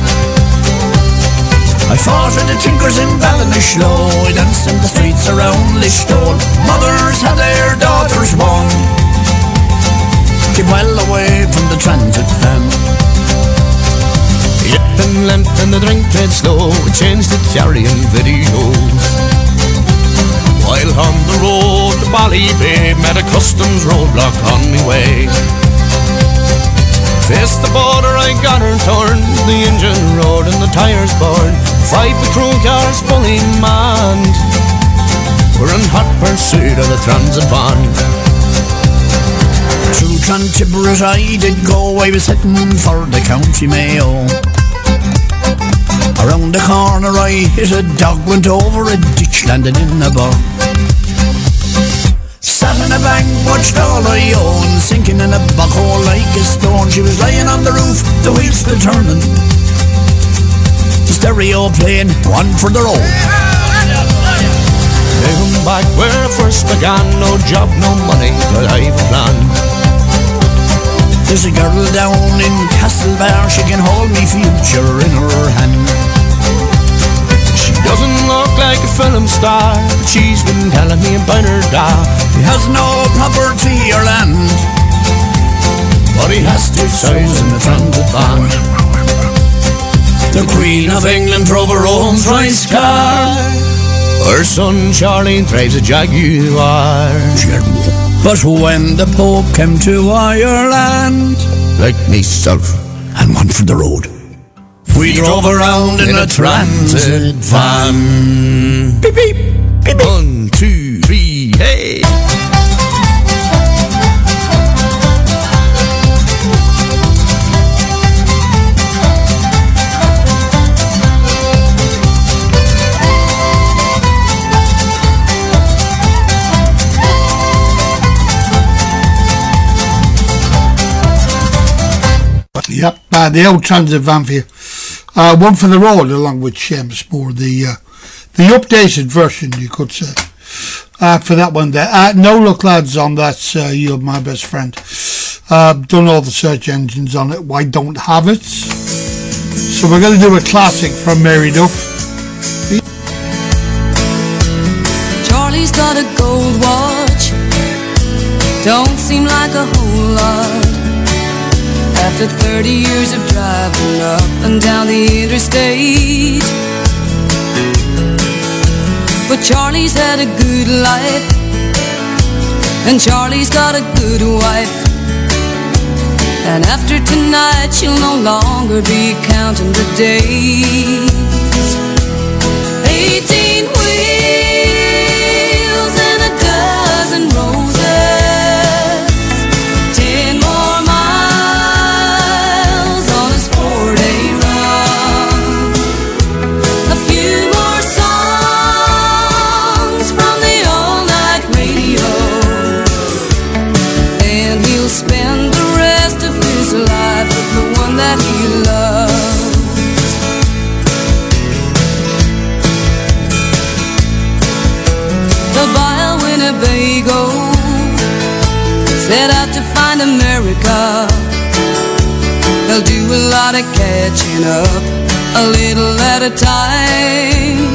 I fought with the tinkers in Ballinasloe, I danced in the streets around Listowel. Mothers had their daughters born, keep well away from the transit van. Yip and limp and the drink dead slow, we changed the carrying videos. While on the road to Ballybay, met a customs roadblock on me way. Faced the border, I got her torn, the engine roared and the tires burned. Five patrol cars fully manned, we're in hot pursuit of the transit van. Through Clontiburas I did go, I was heading for the County Mayo. Around the corner I hit a dog, went over a ditch, landed in a bar. Sat in a bank, watched all I own, sinking in a bog hole like a stone. She was lying on the roof, the wheels still turning, the stereo playing One for the Road. Living back where I first began, no job, no money, but I've a plan. There's a girl down in Castlebar, she can hold me future in her hand. She doesn't look like a film star, but she's been telling me about her dad. He has no property or land, but he has two sons in the transit van. The Queen of England drove her own thrice car, her son Charlie drives a Jaguar. But when the Pope came to Ireland, like myself and One for the Road, we drove around in a transit van. Beep, beep, beep, beep. One, two, three, hey! Yep, uh, the old transit van for you. Uh, One for the Road, along with Seamus Moore, the uh, the updated version, you could say, uh, for that one there. Uh, no luck, lads, on that. Uh, You're My Best Friend. Uh, done all the search engines on it. Why don't have it? So we're going to do a classic from Mary Duff. Charlie's got a gold watch, don't seem like a whole lot. After thirty years of driving up and down the interstate, but Charlie's had a good life, and Charlie's got a good wife. And after tonight she'll no longer be counting the days. Eighteen wheels and a dozen roses, that he loves. The vile Winnebago set out to find America. They'll do a lot of catching up, a little at a time,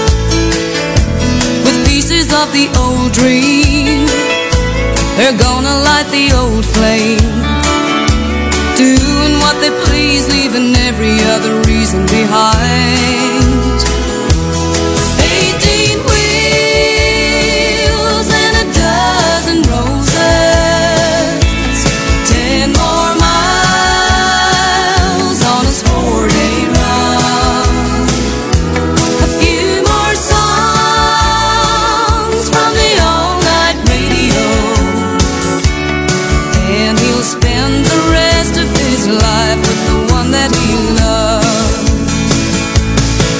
with pieces of the old dream. They're gonna light the old flame, doing what they please, leaving every other reason behind. Eighteen wheels and a dozen roses, ten more miles on his four-day run, a few more songs from the all-night radio, and he'll spend the rest of his life with the one that he loves.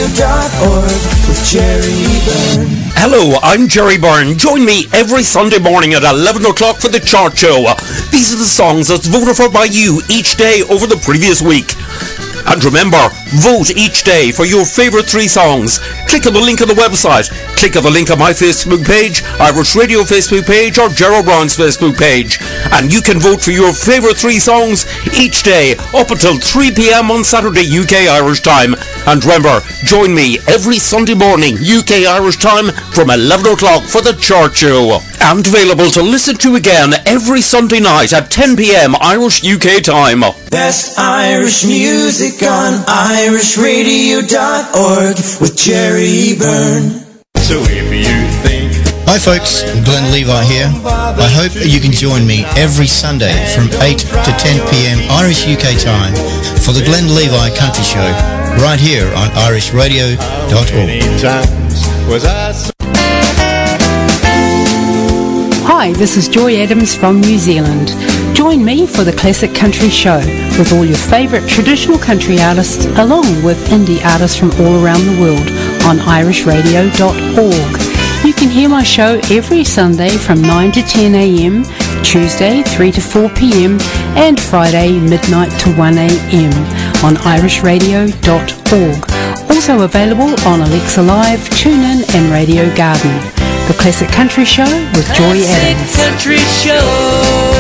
radio dot org with Jerry Byrne. Hello, I'm Jerry Byrne. Join me every Sunday morning at eleven o'clock for the Chart Show. These are the songs that's voted for by you each day over the previous week. And remember, vote each day for your favourite three songs. Click on the link on the website. Click on the link on my Facebook page, Irish Radio Facebook page, or Gerald Brown's Facebook page. And you can vote for your favourite three songs each day up until three p.m. on Saturday U K Irish time. And remember, join me every Sunday morning U K Irish time from eleven o'clock for the Chart Show. And available to listen to again every Sunday night at ten p.m. Irish U K time. Best Irish music on Irish Radio dot org with Jerry Byrne. So if you think... Hi folks, Glenn Levi here. I hope you can join me every Sunday from eight to ten p.m. Irish U K time for the Glenn Levi Country Show right here on Irish Radio dot org. Hi, this is Joy Adams from New Zealand. Join me for the Classic Country Show with all your favourite traditional country artists along with indie artists from all around the world on Irish Radio dot org. You can hear my show every Sunday from nine to ten a.m, Tuesday three to four p.m, and Friday midnight to one a.m. on Irish Radio dot org. Also available on Alexa Live, TuneIn and Radio Garden. The Classic Country Show with Joy Adams. Classic Country Show.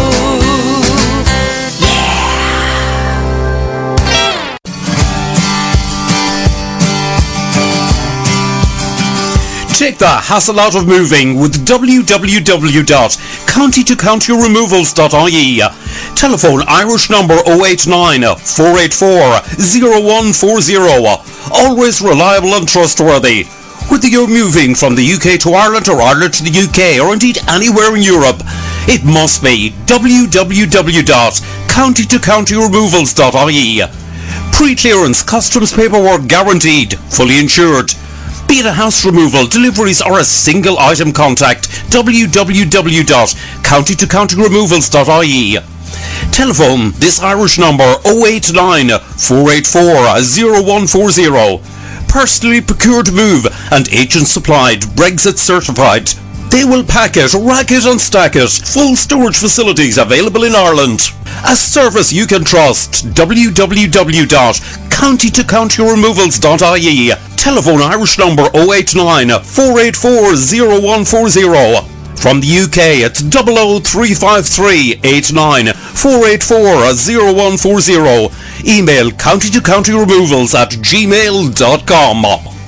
Take the hassle out of moving with w w w dot county to county removals dot I E. Telephone Irish number oh eight nine, four eight four, oh one four oh. Always reliable and trustworthy. Whether you're moving from the U K to Ireland or Ireland to the U K or indeed anywhere in Europe, it must be w w w dot county to county removals dot I E. Pre-clearance customs paperwork guaranteed, fully insured. Be it a house removal, deliveries or a single item contact, w w w dot county to county removals dot I E. Telephone this Irish number oh eight nine, four eight four, oh one four oh. Personally procured move and agent supplied, Brexit certified. They will pack it, rack it and stack it. Full storage facilities available in Ireland. A service you can trust. w w w dot county to county removals dot I E. Telephone Irish number oh eight nine, four eight four, oh one four oh. From the U K it's double oh three five three, eight nine, four eight four, oh one four oh. Email county to county removals at gmail dot com.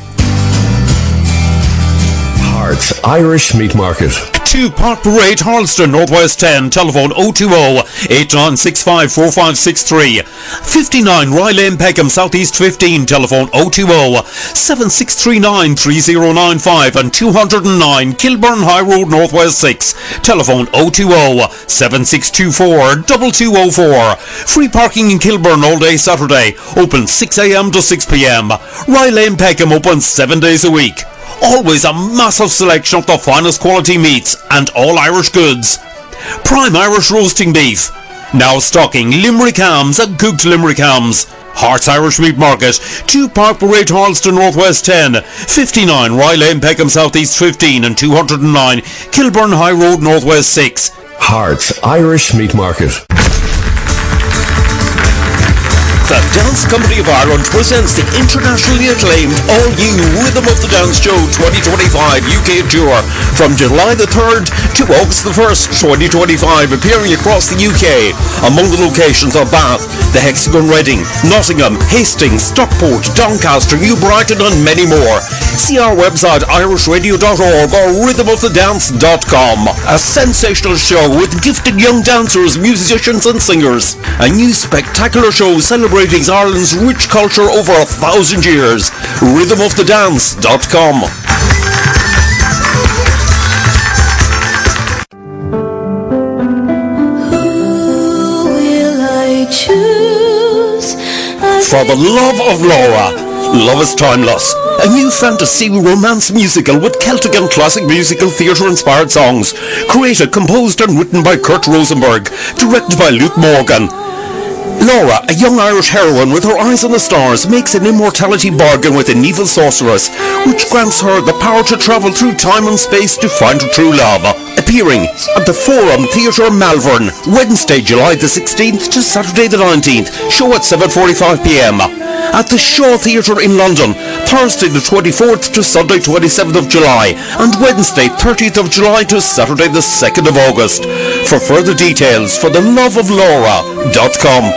Hearts Irish Meat Market. two Park Parade, Harleston, Northwest ten. Telephone oh two oh, eight nine six five, four five six three. fifty-nine Rye Lane, Peckham, Southeast fifteen. Telephone oh two oh, seven six three nine, three oh nine five. And two oh nine Kilburn High Road, Northwest six. Telephone oh two oh, seven six two four, two two oh four. Free parking in Kilburn all day Saturday. Open six a.m. to six p.m. Rye Lane, Peckham open seven days a week. Always a massive selection of the finest quality meats and all Irish goods. Prime Irish roasting beef. Now stocking Limerick hams and cooked Limerick hams. Hearts Irish Meat Market, two Park Parade, Harleston, Northwest ten, fifty-nine Rye Lane, Peckham, Southeast fifteen, and two oh nine Kilburn High Road, Northwest six. Hearts Irish Meat Market. The Dance Company of Ireland presents the internationally acclaimed all-new Rhythm of the Dance Show twenty twenty-five U K Tour from July the third to August the first, twenty twenty-five, appearing across the U K. Among the locations are Bath, the Hexagon Reading, Nottingham, Hastings, Stockport, Doncaster, New Brighton and many more. See our website irish radio dot org or rhythm of the dance dot com. A sensational show with gifted young dancers, musicians and singers. A new spectacular show celebrating Ireland's rich culture over a thousand years. rhythm of the dance dot com. Who will I choose? For the love of Laura. Love is Timeless, a new fantasy romance musical with Celtic and classic musical theatre inspired songs. Created, composed and written by Kurt Rosenberg. Directed by Luke Morgan. Laura, a young Irish heroine with her eyes on the stars, makes an immortality bargain with an evil sorceress, which grants her the power to travel through time and space to find her true love. Appearing at the Forum Theatre Malvern, Wednesday, July the sixteenth to Saturday the nineteenth, show at seven forty-five p m. At the Shaw Theatre in London, Thursday the twenty-fourth to Sunday twenty-seventh of July, and Wednesday thirtieth of July to Saturday the second of August. For further details, for the love of Laura dot com.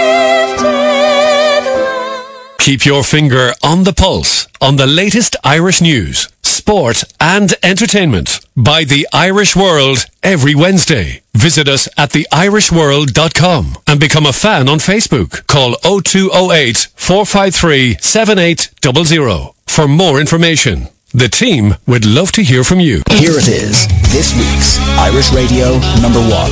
Keep your finger on the pulse on the latest Irish news, sport and entertainment by The Irish World every Wednesday. Visit us at the irish world dot com and become a fan on Facebook. Call oh two oh eight, four five three, seven eight zero zero for more information. The team would love to hear from you. Here it is, this week's Irish Radio number one.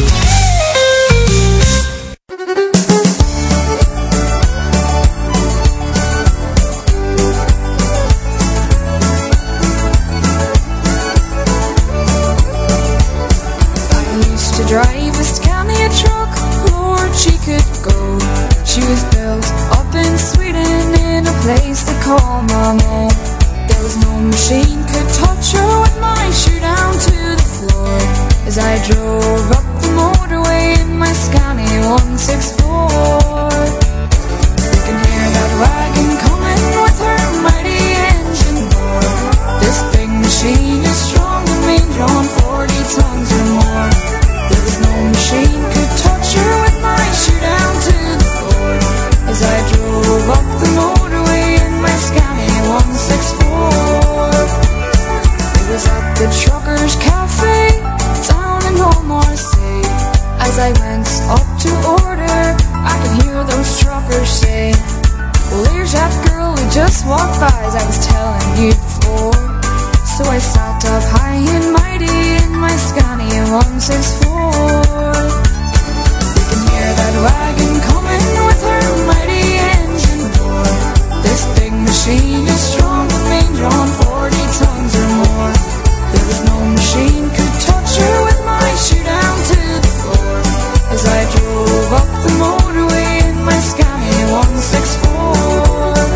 Drive a Scania truck, Lord, she could go. She was built up in Sweden in a place they call Malmö. There was no machine could touch her with my shoe down to the floor. As I drove up the motorway in my Scania one sixty-four. You can hear that wagon coming with her mighty engine roar. This big machine is strong and mean, drawn forty tons or more. Machine could touch her with my shoe down to the floor. As I drove up the motorway in my Scania one sixty-four. It was at the Truckers Cafe down in Old Marseille. As I went up to order, I could hear those truckers say, well, here's that girl who just walked by, as I was telling you before. So I sat up high and mighty in my Scania one sixty-four. That wagon coming with her mighty engine roar. This big machine is strong and mean, drawn forty tons or more. There was no machine could touch her with my shoe down to the floor. As I drove up the motorway in my Scania one sixty-four.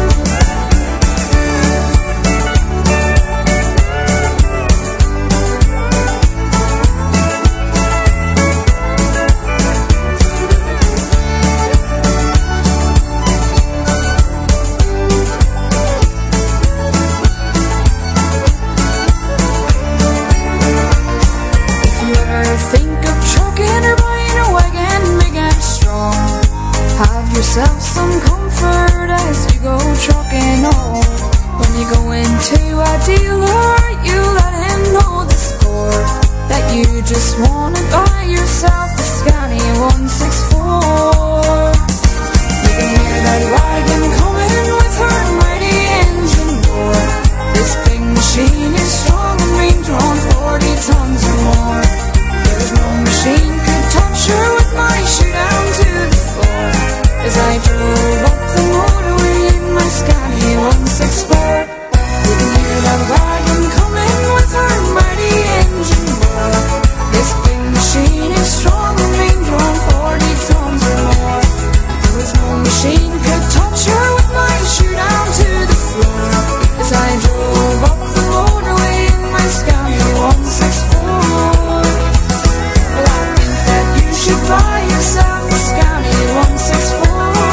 Yourself some comfort as you go trucking on. When you go into a dealer, you let him know the score, that you just wanna buy yourself a Scania one sixty-four. You can hear that wagon coming with her mighty engine roar. This big machine is strong and mean, drawn forty tons or more. There is no machine could touch her with my shoe down to the floor. As I drove up the motorway in my Scania one sixty-four. You can hear that wagon coming with her mighty engine roar. This big machine is strong and mean, drawn forty tons or more. There was no machine could touch her with my shoe down to the floor. As I drove up the motorway in my Scania one sixty-four. Well, I think that you should buy yourself a Scania one sixty-four.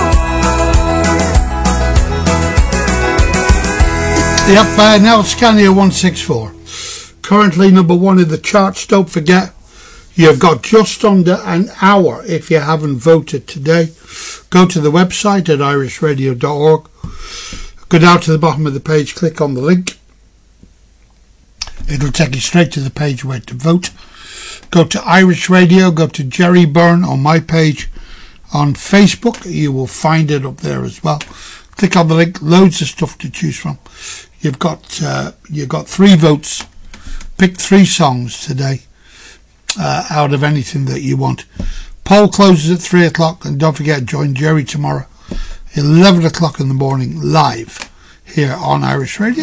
Yep, uh, now Scania one sixty-four. Currently number one in the charts. Don't forget, you've got just under an hour if you haven't voted today. Go to the website at irish radio dot org. Go down to the bottom of the page, click on the link. It'll take you straight to the page where to vote. Go to Irish Radio, go to Jerry Byrne on my page on Facebook. You will find it up there as well. Click on the link, loads of stuff to choose from. You've got uh, you've got three votes. Pick three songs today uh, out of anything that you want. Poll closes at three o'clock, and don't forget, join Jerry tomorrow, eleven o'clock in the morning, live here on Irish Radio.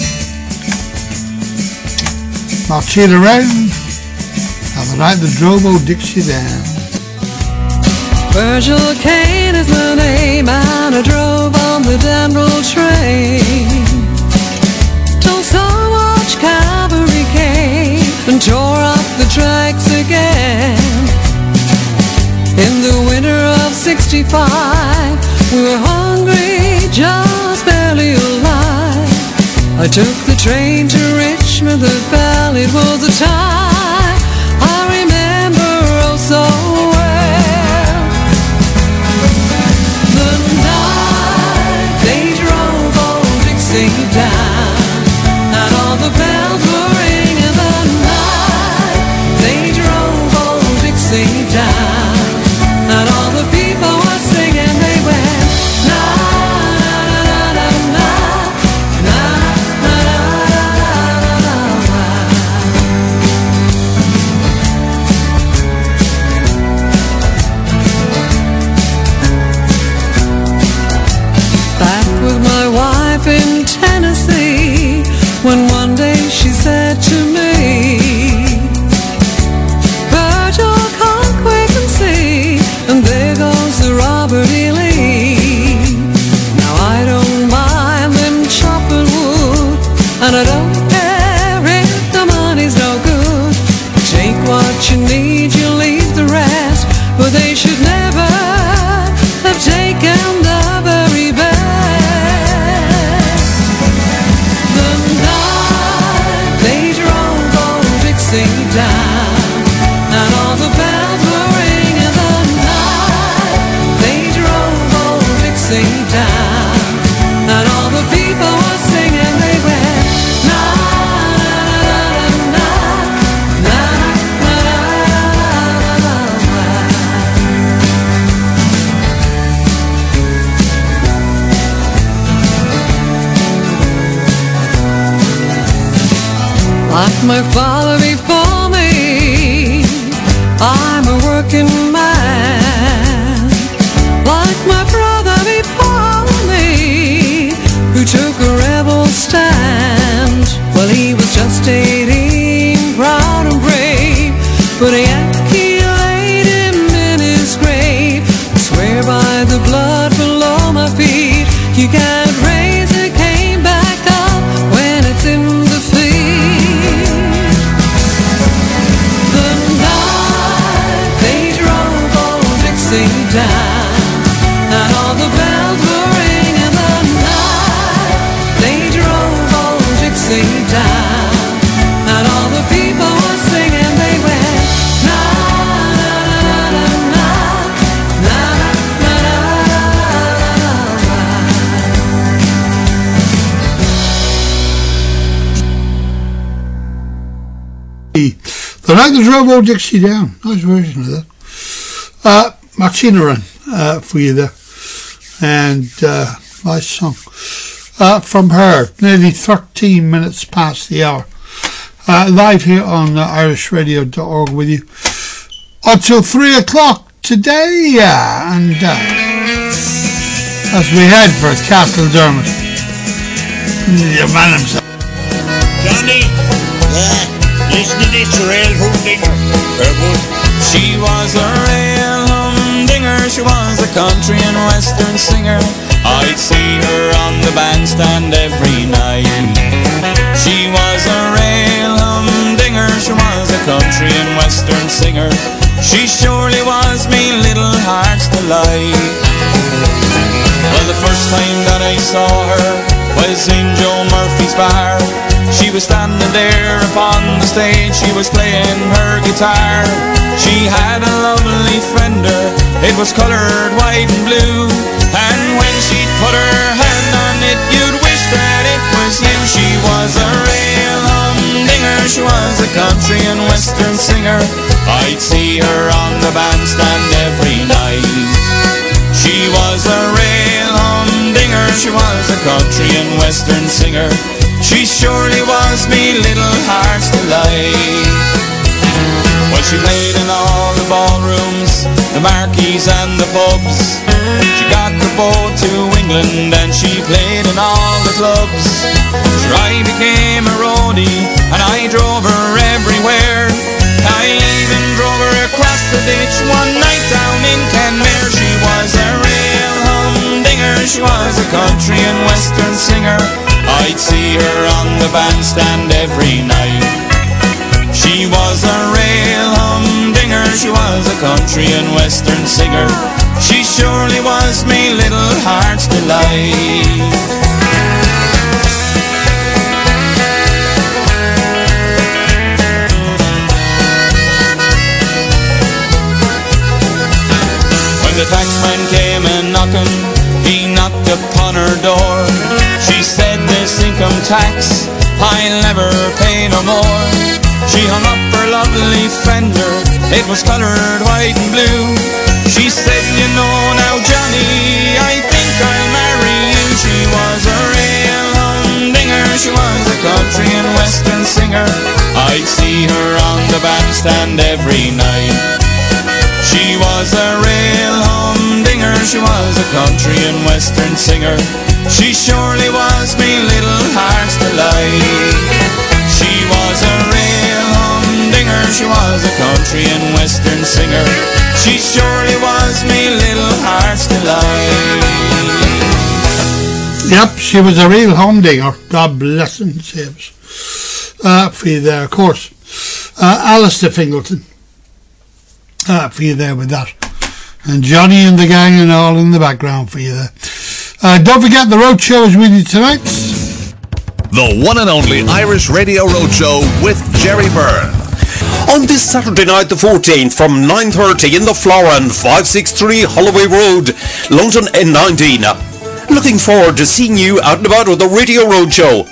I'll see you around. Have a night the Drobo Dixie down. Virgil Kane is my name, and I drove on the Danville train till Sawatch Cavalry came and tore up the tracks again. In the winter of sixty-five, we were hungry, just barely alive. I took the train to Richmond, the Valley, it was a time I remember oh so well. The night they drove old Dixie down, and all the bells were ringing. The night they drove old Dixie down, and all the people were singing. They went na na na na na na na na na. Back with my wife in Tennessee, when one day she said to me, Virgil, can't wait and see, and there goes the Robert E. Lee. Now I don't mind them chopping wood, and I don't care if the money's no good. Take what you need, you leave the rest, but they should never have taken the very best. The night they drove old Dixie down, and all the bells were ringing. The night they drove old Dixie down, and all the people were singing. They went na na na na na na na na. Like my father before me, I'm a working man. Like my brother before me, who took a rebel stand. Well, he was just eighteen, proud and brave, but a Yankee laid him in his grave. I swear by the blood below my feet, you can't raise a cane back up when it's in the field. The night they drove old Dixie down, and all the bells were ringing. The night they drove old Dixie down, and all the people were singing. They went na na na na na na na The night they drove old Dixie down. Nice version of that. Uh, Martina Run uh, for you there. And uh, nice song. Uh, from her, nearly thirteen minutes past the hour. Uh, live here on uh, irish radio dot org with you until three o'clock today. Uh, and uh, as we head for Castle Dermot, the man himself. Johnny, yeah. Listen to this real humdinger. She was a real humdinger, she was a country and western singer. I'd see her on the bandstand every night. She was a real humdinger, she was a country and western singer. She surely was me little heart's delight. Well, the first time that I saw her was in Joe Murphy's bar. She was standing there upon the stage, she was playing her guitar. She had a lovely fender, it was coloured white and blue, and when she'd put her hand on it, you'd wish that it was you. She was a real humdinger, she was a country and western singer. I'd see her on the bandstand every night. She was a real humdinger, she was a country and western singer. She surely was me little heart's delight. Well, she played in all the ballrooms, the marquees and the pubs. She got the boat to England and she played in all the clubs. Sure, I became a roadie and I drove her everywhere. I even drove her across the ditch one night down in Kenmare. was a country and western singer. I'd see her on the bandstand every night. She was a real humdinger, she was a country and western singer. She surely was me little heart's delight. When the taxman came a knocking, he knocked upon her door. She said, this income tax I'll never pay no more. She hung up her lovely fender, it was coloured white and blue. She said, you know now Johnny, I think I'll marry you. She was a real humdinger, she was a country and western singer. I'd see her on the bandstand every night. She was a real humdinger, she was a country and western singer. She surely was me little heart's delight. She was a real humdinger, she was a country and western singer. She surely was me little heart's delight. Yep, she was a real humdinger. God bless and save us. Uh, for you there, of course. Uh, Alistair Fingleton. Uh, for you there with that. And Johnny and the gang and all in the background for you there. Uh, don't forget the road show is with you tonight. The one and only Irish Radio Roadshow with Jerry Byrne. On this Saturday night the fourteenth from nine thirty in the Florin, five sixty-three Holloway Road, London N nineteen. Looking forward to seeing you out and about with the Radio Roadshow.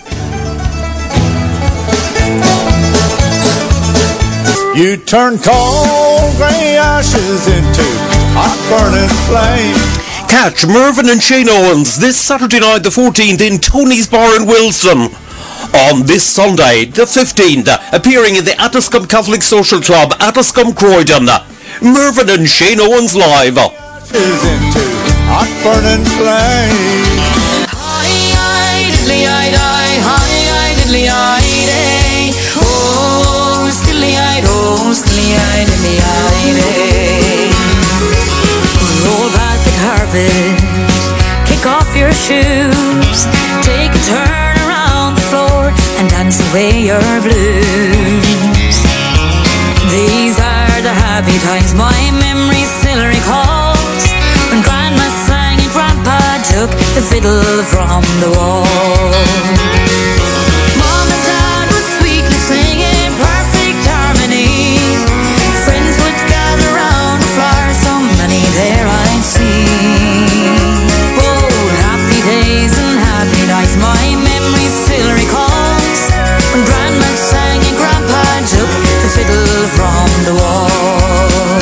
You turn cold grey ashes into hot burning flame. Catch Mervyn and Shane Owens this Saturday night the fourteenth in Tony's Bar in Wilson. On this Sunday the fifteenth, appearing in the Addiscombe Catholic Social Club, Addiscombe Croydon, Mervyn and Shane Owens live. Ashes into hot burning flame. Hi, diddly, I die, hi, diddly, I day. Oh, skilly, I do, skilly, I diddly, I day. Roll back the carpet, kick off your shoes, take a turn around the floor and dance away your blues. These are the happy times my memory still recalls, when Grandma sang and Grandpa took the fiddle from the wall. Mom and Dad would sweetly sing in perfect harmony. Friends would gather round the floor, so many there I'd see. Oh, happy days and happy nights my memory still recalls, when Grandma sang and Grandpa took the fiddle from the wall.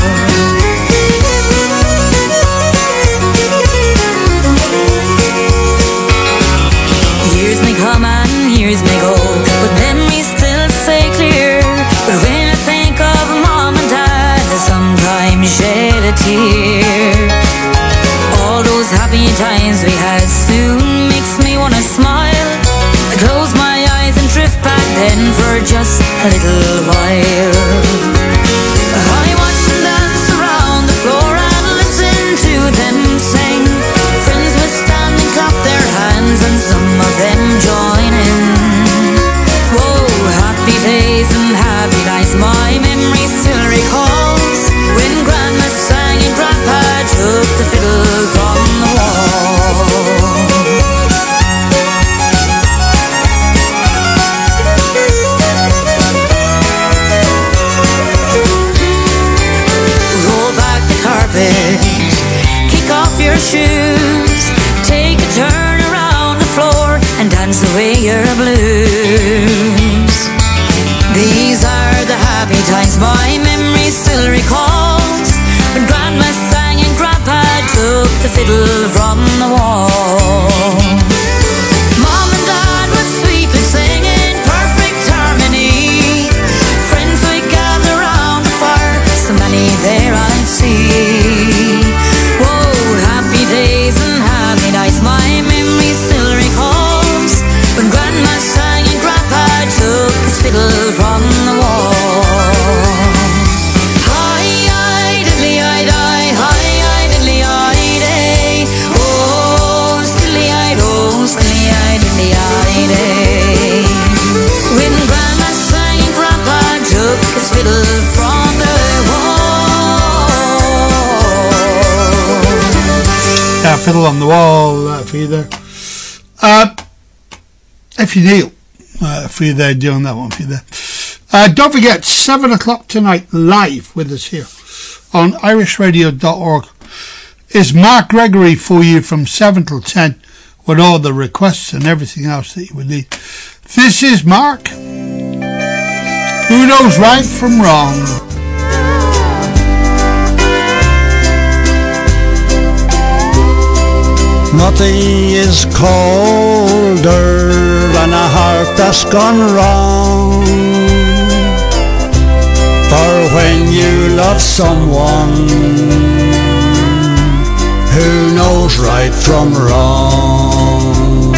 Years may come and years may go, but memories still stay clear. But when I think of Mom and Dad, I sometimes shed a tear. All those happy times we had soon makes me wanna smile. I close my eyes and drift back then for just a little while. I watch them dance around the floor and listen to them sing. Friends would stand and clap their hands and some of them join in. Whoa, happy days and happy nights my memory still recalls, when Grandma sang and Grandpa took the fiddle from the wall. Roll back the carpet, kick off your shoes, take a turn around the floor and dance away your blues. These are the happy times my memory still recalls, when Grandma sang and Grandpa took the fiddle from the wall. Mom and Dad would sweetly sing in perfect harmony. Friends would gather round the fire, so many there I'd see. Whoa, happy days and happy nights my memory still recalls, when Grandma sang and Grandpa took his fiddle from the wall. Hi, I diddly, I die, hi, I diddly, I day. Oh, Candle on the Wall uh, for you there. Uh, if you Neil uh, for you there, doing that one for you there. Uh, don't forget, seven o'clock tonight, live with us here on irish radio dot org is Mark Gregory for you from seven till ten with all the requests and everything else that you would need. This is Mark. Who knows right from wrong? Nothing is colder than a heart that's gone wrong. For when you love someone who knows right from wrong.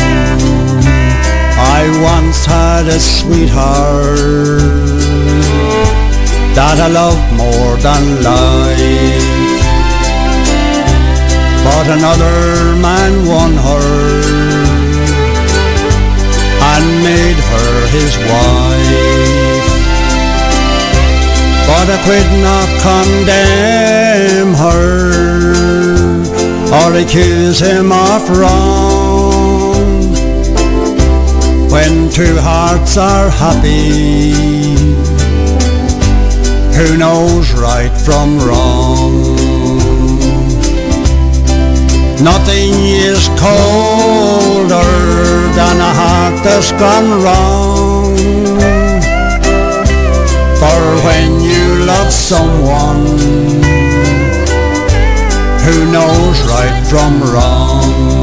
I once had a sweetheart that I loved more than life, but another man won her and made her his wife. But I could not condemn her or accuse him of wrong. When two hearts are happy, who knows right from wrong? Nothing is colder than a heart that's gone wrong. For when you love someone who knows right from wrong.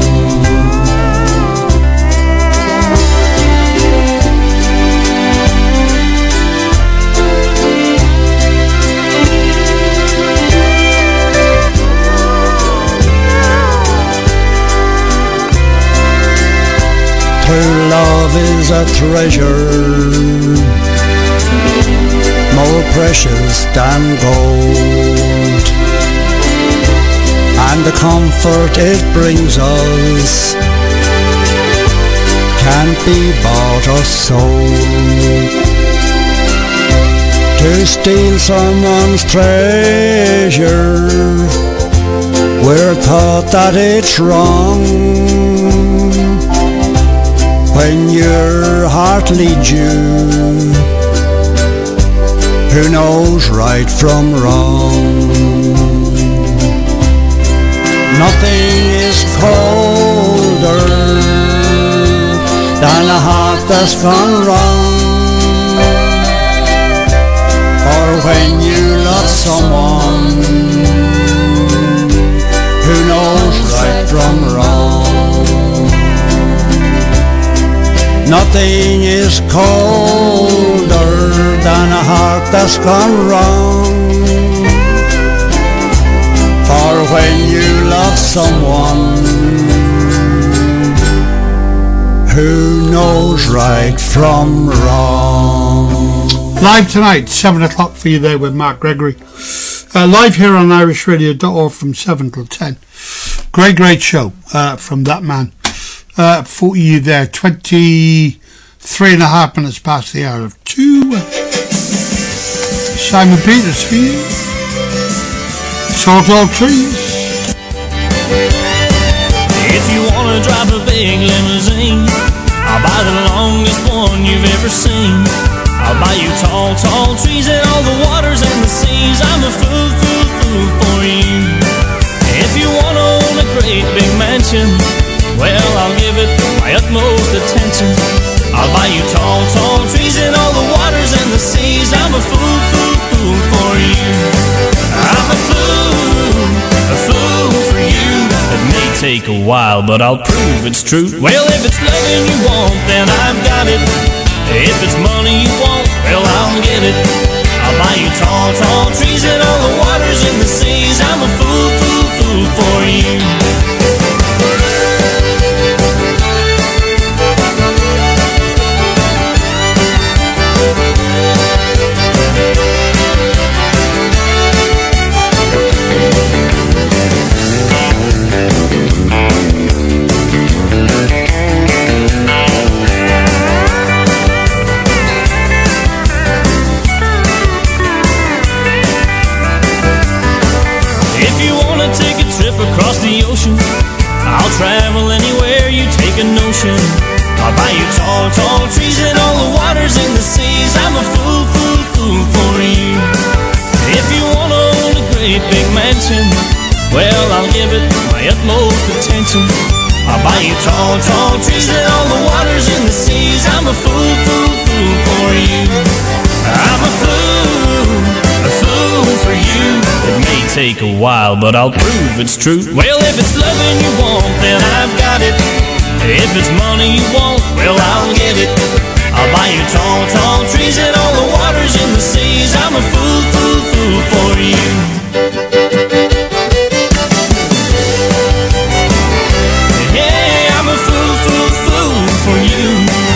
True love is a treasure more precious than gold, and the comfort it brings us can't be bought or sold. To steal someone's treasure, we're taught that it's wrong. When your heart leads you, who knows right from wrong? Nothing is colder than a heart that's gone wrong. Or when you love someone who knows right from wrong. Nothing is colder than a heart that's gone wrong. For when you love someone who knows right from wrong. Live tonight, seven o'clock for you there with Mark Gregory. Uh, live here on irish radio dot org from seven till ten. Great, great show uh, from that man. Uh, for you there, twenty-three and a half minutes past the hour of two. Simon Peters for you. Salt all trees. If you wanna drive a big limousine, I'll buy the longest one you've ever seen. I'll buy you tall, tall trees and all the waters and the seas. I'm a fool, fool, fool for you. If you wanna own a great big mansion, well, I'll give it my utmost attention. I'll buy you tall, tall trees and all the waters and the seas. I'm a fool, fool, fool for you. I'm a fool, a fool for you. It may take a while, but I'll prove it's true. Well, if it's loving you want, then I've got it. If it's money you want, well, I'll get it. I'll buy you tall, tall trees and all the waters and the seas. I'm a fool, fool, fool for you. travel anywhere you take a notion. I'll buy you tall, tall trees and all the waters in the seas. I'm a fool, fool, fool for you. If you want to own a great big mansion, well, I'll give it my utmost attention. I'll buy you tall, tall trees and all the waters in the seas. I'm a fool, fool, fool for you. I'm a fool, a fool for you. It may take a while, but I'll prove it's true. Well, if it's loving you want, then I've got it. If it's money you want, well, I'll get it. I'll buy you tall, tall trees and all the waters in the seas. I'm a fool, fool, fool for you. Yeah, I'm a fool, fool, fool for you.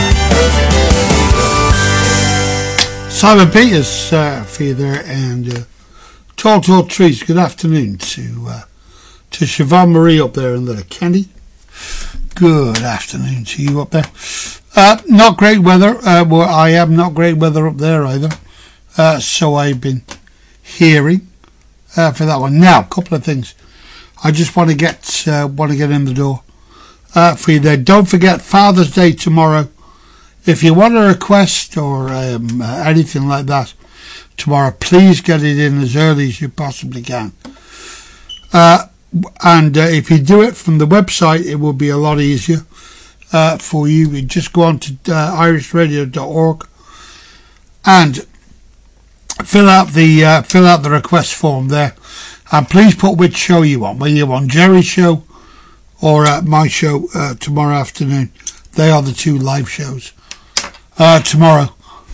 Simon Peters uh, for you there, and uh, Tall Tall Trees. Good afternoon to uh, to Siobhan Marie up there in the Kenny. Good afternoon to you up there. Uh, not great weather. Uh, well, I am not great weather up there either. Uh, so I've been hearing uh, for that one. Now, a couple of things. I just want to get uh, want to get in the door uh, for you there. Don't forget Father's Day tomorrow. If you want a request or um, uh, anything like that tomorrow, please get it in as early as you possibly can. Uh, and uh, if you do it from the website, it will be a lot easier uh, for you. You just go on to uh, irish radio dot org and fill out the uh, fill out the request form there, and please put which show you want, whether you want Jerry's show or uh, my show uh, tomorrow afternoon. They are the two live shows uh, tomorrow.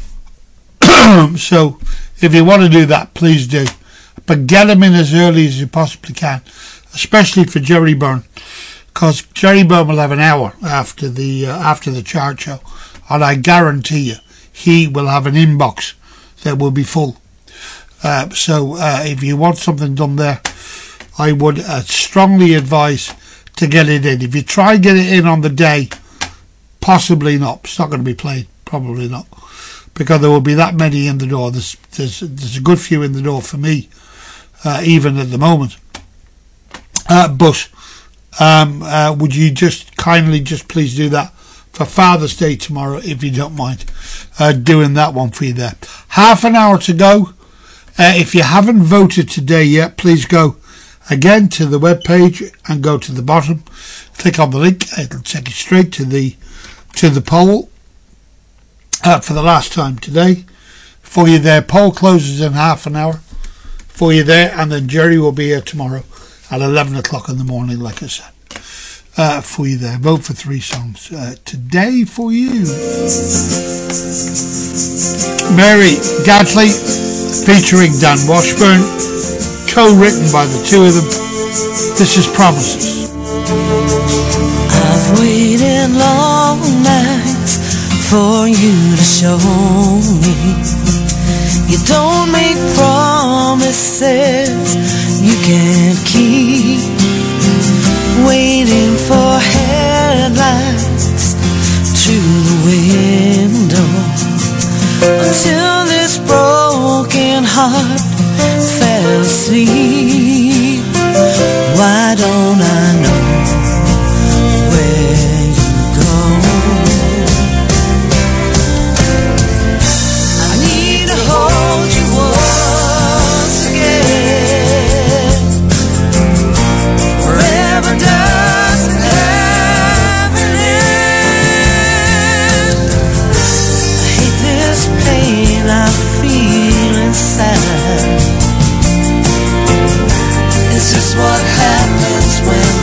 So if you want to do that, please do, but get them in as early as you possibly can, especially for Jerry Byrne, because Jerry Byrne will have an hour after the uh, after the chart show, and I guarantee you he will have an inbox that will be full. Uh, so uh, if you want something done there, I would uh, strongly advise to get it in. If you try and get it in on the day, possibly not. It's not going to be played. Probably not, because there will be that many in the door. There's there's, there's a good few in the door for me, uh, even at the moment. Uh, but um, uh, would you just kindly just please do that for Father's Day tomorrow, if you don't mind uh, doing that one for you there. Half an hour to go. Uh, if you haven't voted today yet, please go again to the web page and go to the bottom. Click on the link. It'll take you straight to the to the poll uh, for the last time today. For you there. Poll closes in half an hour for you there, and then Jerry will be here tomorrow at eleven o'clock in the morning, like I said, uh, for you there. Vote for three songs uh, today for you. Mary Gadley featuring Dan Washburn, co-written by the two of them. This is Promises. I've waited long nights for you to show me you don't make promises you can't keep. Waiting for headlights through the window until this broken heart fell asleep. Why don't I know where you go? I need to hold you once again. Forever doesn't have an end. I hate this pain I feel inside. This is what happens when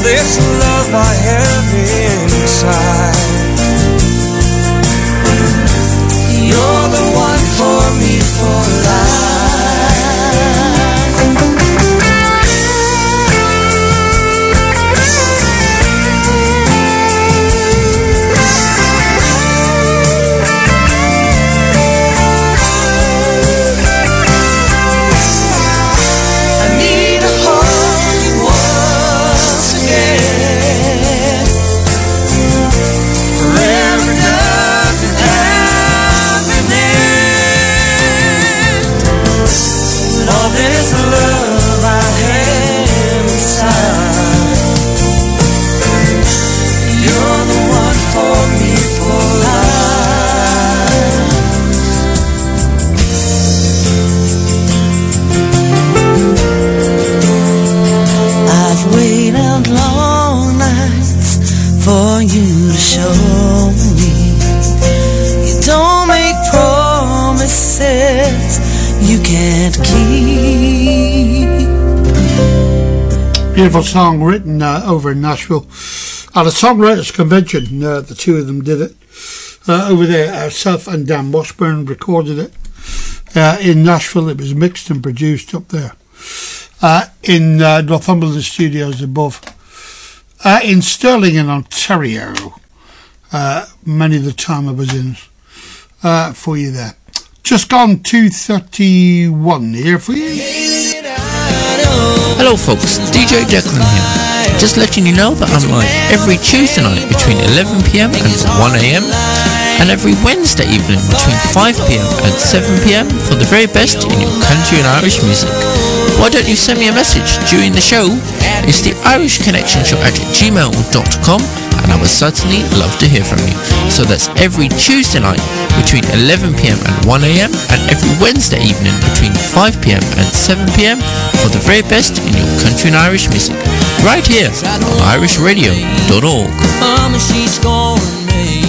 this love I have inside. You're the one for me for life. For you to show me you don't make promises you can't keep. Beautiful song written uh, over in Nashville at a songwriters convention. Uh, the two of them did it uh, over there. Uh, Self and Dan Washburn recorded it uh, in Nashville. It was mixed and produced up there uh, in uh, Northumberland Studios above. Uh, in Stirling in Ontario, uh, many of the time I was in uh, for you there. Just gone two thirty-one here for you. Hello folks, D J Declan here. Just letting you know that I'm live every Tuesday night between eleven p m and one a m and every Wednesday evening between five p m and seven p m for the very best in your country and Irish music. Why don't you send me a message during the show? It's the Irish Connection Show at gmail dot com, and I would certainly love to hear from you. So that's every Tuesday night between eleven p m and one a m and every Wednesday evening between five p m and seven p m for the very best in your country and Irish music, right here on irish radio dot org. Mama, she's scorned me.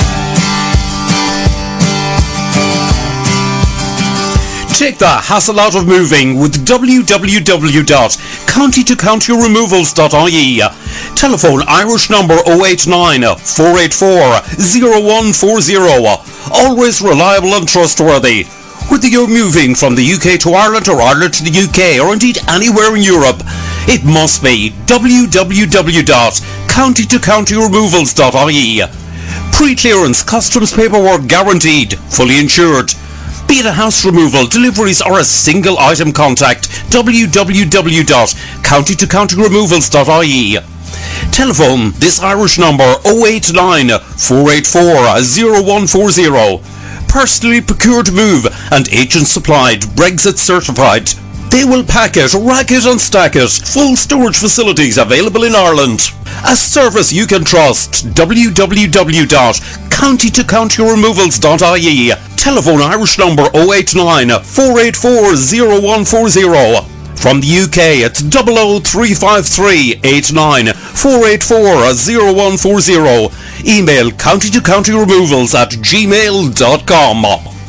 Take the hassle out of moving with w w w dot county to county removals dot I E. Telephone Irish number oh eight nine, four eight four, oh one four oh. Always reliable and trustworthy. Whether you're moving from the U K to Ireland or Ireland to the U K or indeed anywhere in Europe, it must be w w w dot county to county removals dot I E. Pre-clearance customs paperwork guaranteed, fully insured. Be it a house removal, deliveries or a single item contact, w w w dot county to county removals dot I E. Telephone this Irish number oh eight nine, four eight four, oh one four oh. Personally procured move and agent supplied, Brexit certified. They will pack it, rack it and stack it. Full storage facilities available in Ireland. A service you can trust. w w w dot county to county removals dot I E. Telephone Irish number oh eight nine, four eight four, oh one four oh. From the U K it's double oh three five three, eight nine, four eight four, oh one four oh. Email county to county removals at gmail dot com.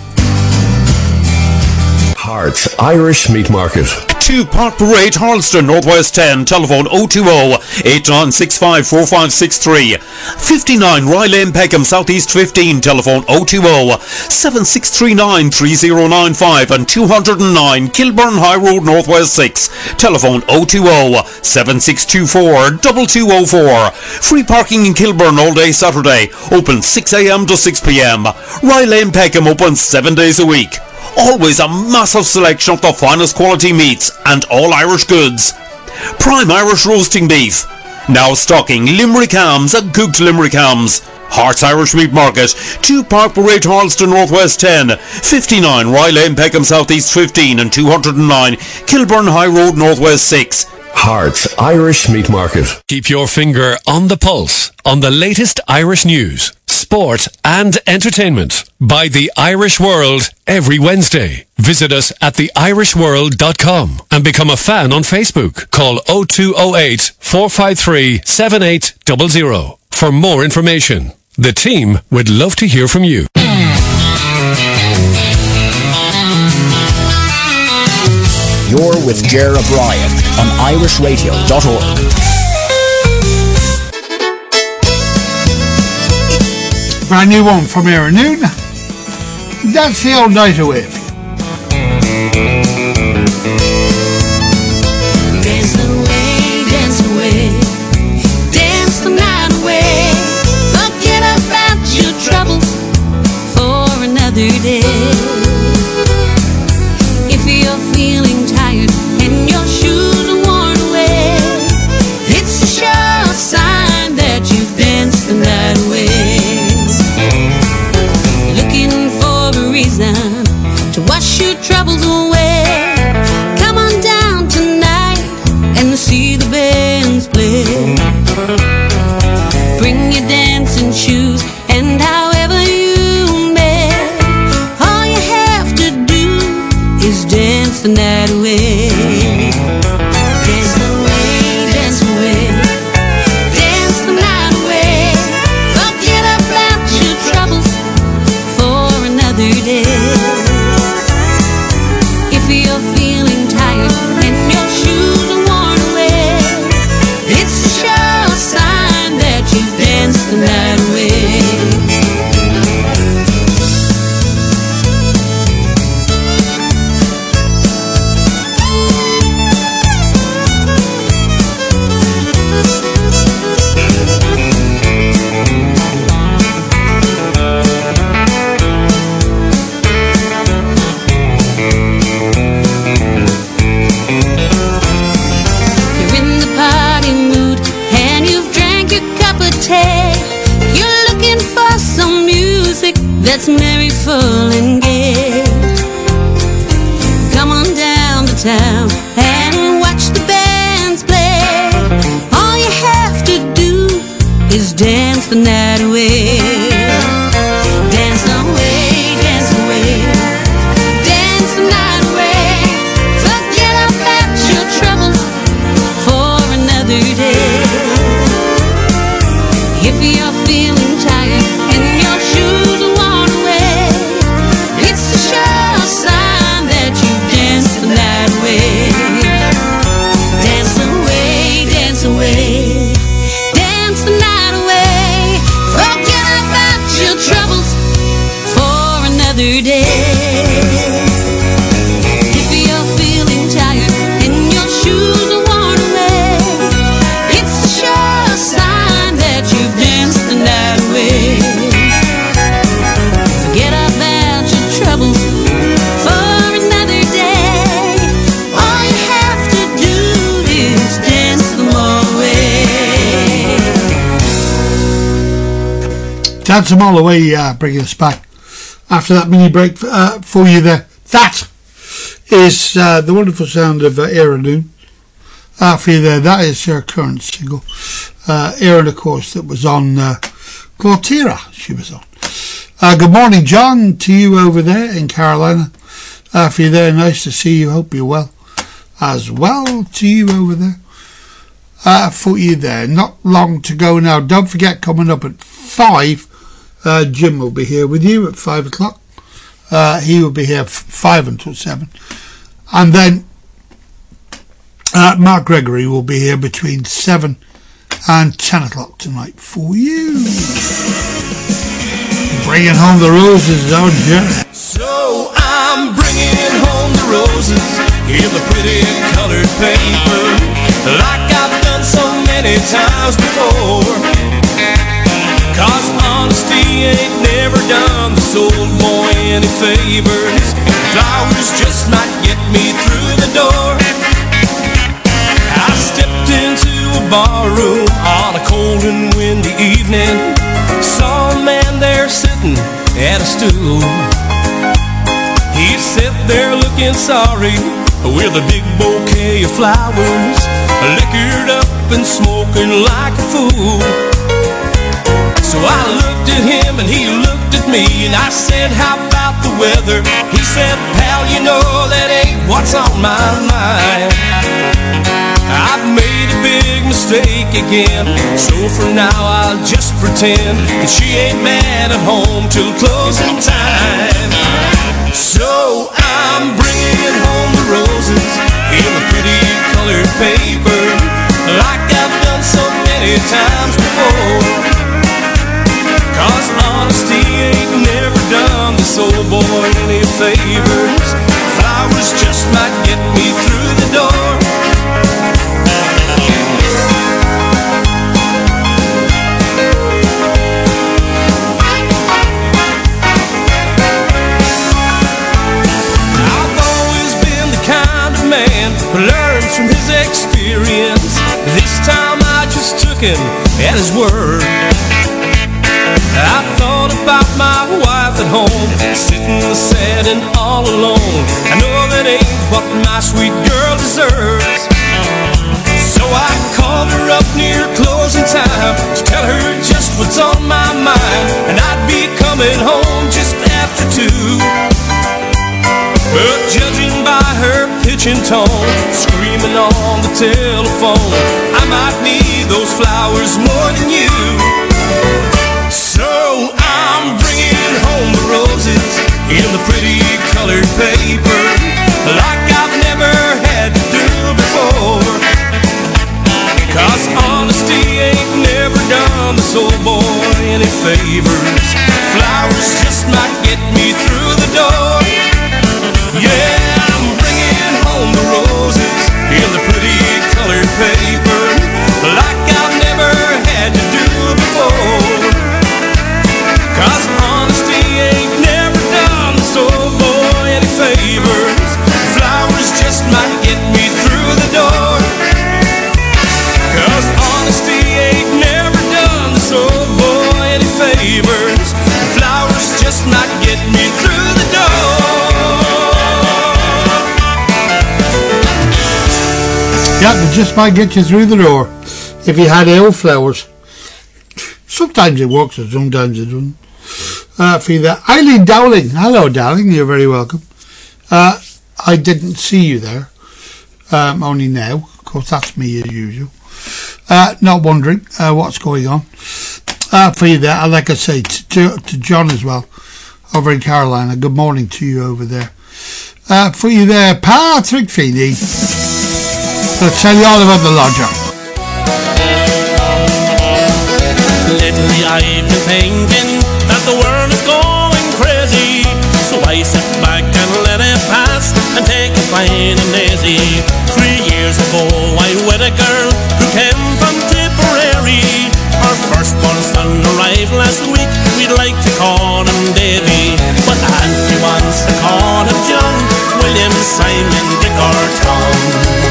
Hearts Irish Meat Market. two Park Parade, Harleston, Northwest ten. Telephone oh two oh, eight nine six five, four five six three. fifty-nine Rye Lane, Peckham, Southeast fifteen. Telephone oh two oh, seven six three nine, three oh nine five. And two oh nine Kilburn High Road, Northwest six. Telephone oh two oh, seven six two four, two two oh four. Free parking in Kilburn all day Saturday. Open six a m to six p m. Rye Lane, Peckham open seven days a week. Always a massive selection of the finest quality meats and all Irish goods. Prime Irish roasting beef. Now stocking Limerick hams and cooked Limerick hams. Hearts Irish Meat Market, two Park Parade, Harleston, Northwest ten, fifty-nine Rye Lane, Peckham, Southeast fifteen, and two oh nine Kilburn High Road, Northwest six. Hearts Irish Meat Market. Keep your finger on the pulse on the latest Irish news, sport and entertainment by The Irish World every Wednesday. Visit us at the irish world dot com and become a fan on Facebook. Call oh two oh eight, four five three, seven eight zero zero for more information. The team would love to hear from you. You're with Ger O'Brien on irish radio dot org. brand new one from Era Noon. That's the old night away. Dance away, dance away, dance the night away. Forget about your troubles for another day. If you're feeling tired and your shoes are worn away, it's a sure sign that you've danced the night away. Looking for a reason to wash your troubles away. Come on down tonight and see the bands play. Bring your dancing shoes and however you may, all you have to do is dance the night away. Dance away, dance away, dance the night away. Forget about your troubles for another day. If you're feeling tired and your shoes are worn away, it's a sure sign that you've danced the night away. You're in the party mood and you've drank your cup of tea. You're looking for some music that's merry, full and gay. Come on down to town and watch the bands play. All you have to do is dance the night away. Dance away, dance away, dance the night away. Forget about your troubles for another day. If you're feeling tired and your shoes are worn away, it's a sure sign that you've danced the night away. Dance away, dance away, dance the night away. Forget about your troubles for another day. If you're feeling tired and your shoes are worn away, it's a sure sign that you've danced the night away. Forget about your troubles for another day. All you have to do is dance them all away. Dance them all away, uh, bringing us back after that mini break uh, for you there. That is uh, the wonderful sound of uh, Era Noon. Uh, for you there, that is her current single. Uh, Era, of course, that was on uh, Glotera, she was on. Uh, good morning, John, to you over there in Carolina. Uh, for you there, nice to see you, hope you're well. As well to you over there. Uh, for you there, not long to go now. Don't forget, coming up at five, uh, Jim will be here with you at five o'clock. Uh, he will be here f- five until seven. And then uh, Mark Gregory will be here between seven and ten o'clock tonight for you. Bringing home the roses is our journey. So I'm bringing home the roses in the pretty colored paper, like I've done so many times before. Cause honesty ain't never done this old boy any favors. Flowers just might get me through the door. I stepped into a bar room on a cold and windy evening. Saw a man there sitting at a stool. He sat there looking sorry with a big bouquet of flowers, liquored up and smoking like a fool. So I looked at him and he looked at me, and I said, how about the weather? He said, pal, you know that ain't what's on my mind. I've made a big mistake again, so for now I'll just pretend that she ain't mad at home till closing time. So I'm bringing home the roses in the pretty colored paper, like I've done so many times before. Cause honest favors. Flowers just might get me through the door. I've always been the kind of man who learns from his experience. This time I just took him at his word. I thought about my wife at home, sitting sad and all alone. I know that ain't what my sweet girl deserves. So I called her up near closing time to tell her just what's on my mind, and I'd be coming home just after two. But judging by her pitch and tone, screaming on the telephone, I might need those flowers more than you. So I'm bringing home the roses in the pretty colored paper, like I've never had to do before. Cause honesty ain't never done this old boy any favors. Flowers just might get me through the door. Yeah, I'm bringing home the roses in the pretty colored paper, like I've never had to do before. Cause honesty ain't never done this old boy any favors. Flowers just might get me through the door. Cause honesty ain't never done this old boy any favors. Flowers just might get me through the door. Yeah, they just might get you through the door if you had ill flowers. Sometimes it works and sometimes it doesn't. Uh, for you there, Eileen Dowling. Hello, Dowling. You're very welcome. Uh, I didn't see you there. Um, only now. Of course, that's me as usual. Uh, not wondering uh, what's going on. Uh, for you there, like I say, to, to, to John as well, over in Carolina. Good morning to you over there. Uh, for you there, Patrick Feeney. I'll tell you all about the lodger. Lately I've been thinking that the world is going crazy, so I sit back and let it pass and take it fine and easy. Three years ago I wed a girl who came from Tipperary. Our firstborn son arrived last week. We'd like to call him Davy, but Auntie wants to call him John, William, Simon, Dick or Tom.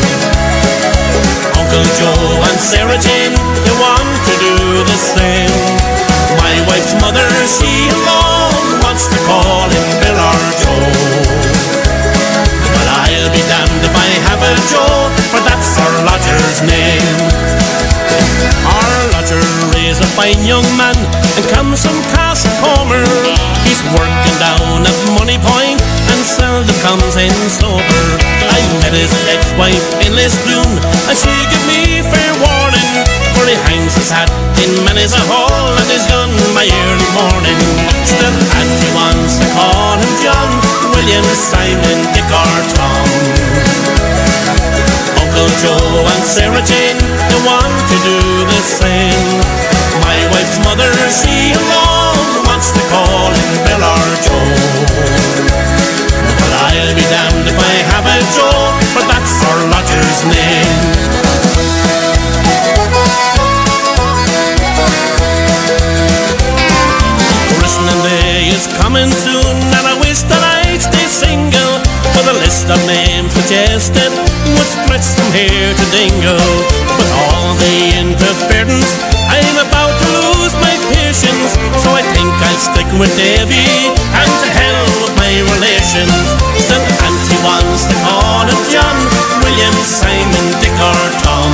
Uncle Joe and Sarah Jane, they want to do the same. My wife's mother, she alone wants to call him Bill or Joe. But I'll be damned if I have a Joe, for that's our lodger's name. Our lodger is a fine young man and comes from Castlecomer. He's working down at Money Point and seldom comes in sober. I met his ex-wife in Lisdoon and she gave me fair warning, for he hangs his hat in many's a hall and is done by early morning. Still Auntie wants to call him John, William, Simon, Dick or Tom. Uncle Joe and Sarah Jane, they want to do the same. My wife's mother, she alone wants to call him Bill or Joe. But I'll be damned if I have a Joe, for that's our lodger's name. Christening day is coming soon, and I wish that I'd stay single, for the list of names suggested would stretch from here to Dingle. With all the interference, I'm about to lose my patience, so I think I'll stick with Davy, and to hell with my relations. Still Auntie wants to call him John, William, Simon, Dick or Tom.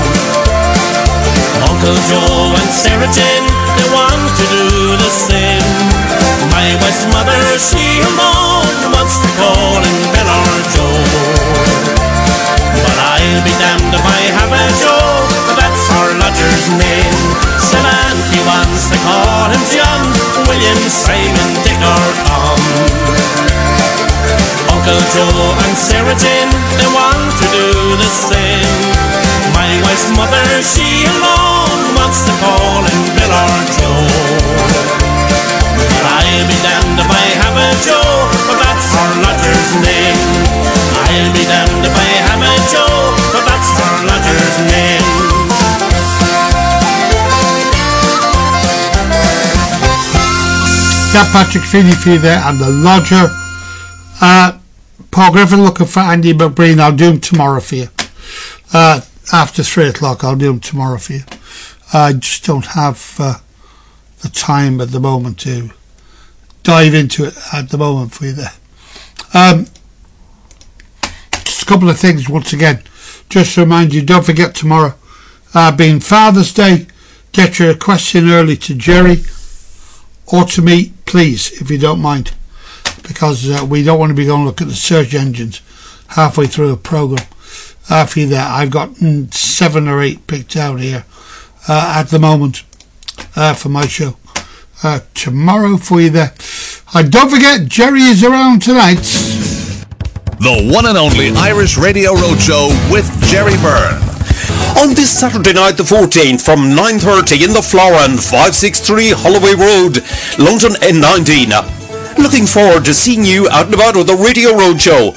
Uncle Joe and Sarah Jane, they want to do the same. My wife's mother, she alone wants to call him Bill or Joe. But I'll be damned if I have a Joe, but that's our lodger's name. Said Auntie wants to call him John, William, Simon, Dick or Tom. Uncle Joe and Sarah Jane, they want to do the same. My wife's mother, she alone wants to call him Bill or Joe. But I'll be damned if I have a Joe, but that's our lodger's name. I'll be damned if I have a Joe, but that's our lodger's name. Yeah, Patrick Feeney for you there, and the lodger. Uh, Paul Griffin looking for Andy McBreen. I'll do him tomorrow for you. Uh, after three o'clock, I'll do him tomorrow for you. I just don't have uh, the time at the moment to dive into it at the moment for you there. Um, just a couple of things once again. Just to remind you, don't forget tomorrow, uh, being Father's Day, get your requests in early to Jerry or to me, please, if you don't mind, because uh, we don't want to be going to look at the search engines halfway through a program. Uh, for you there, I've got mm, seven or eight picked out here uh, at the moment uh, for my show. Uh, tomorrow for you there. And don't forget, Jerry is around tonight. The one and only Irish Radio Roadshow with Jerry Byrne. On this Saturday night the fourteenth from nine thirty in the Florin, five sixty-three Holloway Road, London N nineteen. Looking forward to seeing you out and about with the Radio Roadshow.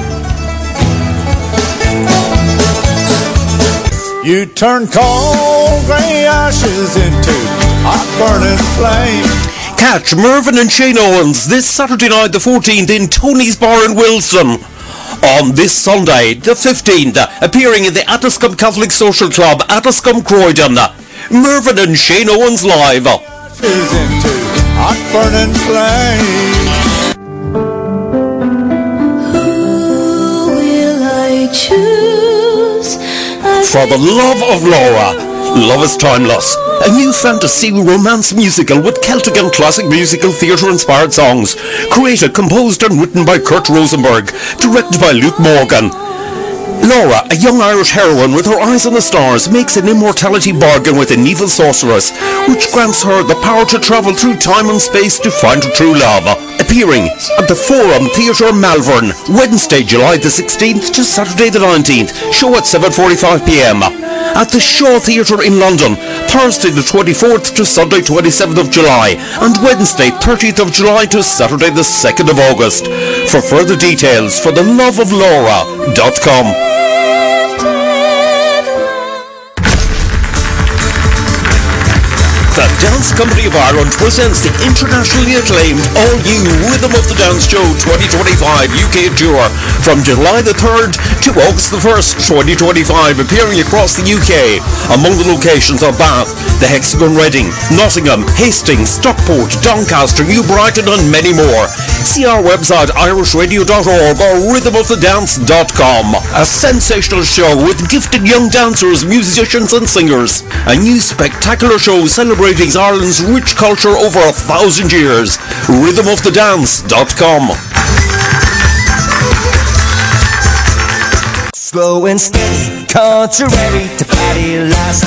You turn cold grey ashes into hot burning flame. Catch Mervyn and Shane Owens this Saturday night the fourteenth in Tony's Bar in Wilson. On this Sunday, the fifteenth, appearing in the Addiscombe Catholic Social Club, Addiscombe, Croydon, Mervyn and Shane Owens live. Is into hot burning flame. Who will I choose? For the love of Laura. Love is Timeless, a new fantasy romance musical with Celtic and classic musical theatre inspired songs, created, composed and written by Kurt Rosenberg, directed by Luke Morgan. Laura, a young Irish heroine with her eyes on the stars, makes an immortality bargain with an evil sorceress, which grants her the power to travel through time and space to find her true love. Appearing at the Forum Theatre Malvern, Wednesday, July the sixteenth to Saturday the nineteenth, show at seven forty-five p m. At the Shaw Theatre in London, Thursday the twenty-fourth to Sunday twenty-seventh of July, and Wednesday thirtieth of July to Saturday the second of August. For further details, for the love of Laura dot com. The Dance Company of Ireland presents the internationally acclaimed all-new Rhythm of the Dance Show twenty twenty-five U K Tour from July the third to August the first, twenty twenty-five, appearing across the U K. Among the locations are Bath, the Hexagon Reading, Nottingham, Hastings, Stockport, Doncaster, New Brighton and many more. See our website irish radio dot org or rhythm of the dance dot com. A sensational show with gifted young dancers, musicians and singers. A new spectacular show celebrating Ireland's rich culture over a thousand years. rhythm of the dance dot com. Slow and steady, contrary to Paddy last.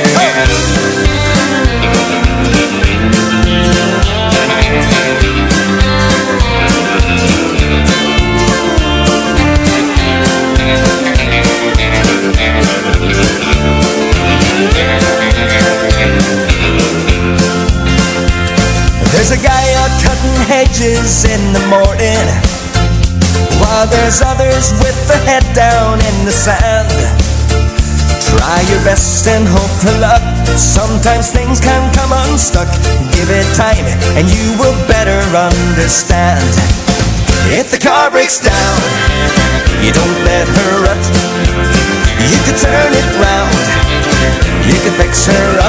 There's a guy out cutting hedges in the morning, while there's others with their head down in the sand. Try your best and hope for luck. Sometimes things can come unstuck. Give it time and you will better understand. If the car breaks down, you don't let her rut. You could turn it round, you could fix her up.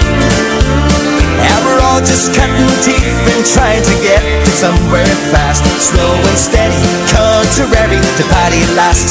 And we're all just cutting teeth and trying to get to somewhere fast. Slow and steady, contrary to Paddy last.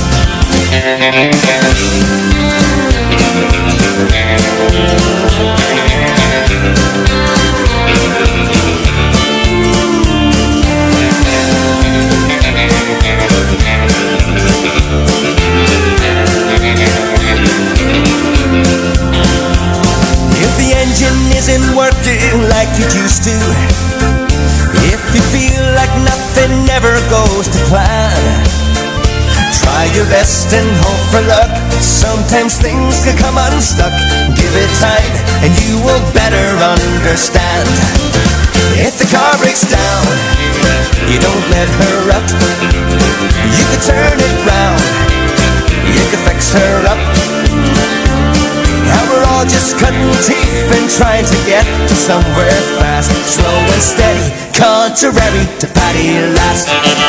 If the engine isn't working like it used to, if you feel like nothing ever goes to plan, try your best and hope for luck. Sometimes things can come unstuck. give it time, and you will better understand. If the car breaks down, you don't let her up. You can turn it round, you can fix her up. And we're all just cutting teeth and trying to get to somewhere fast. Slow and steady, contrary to Paddy last.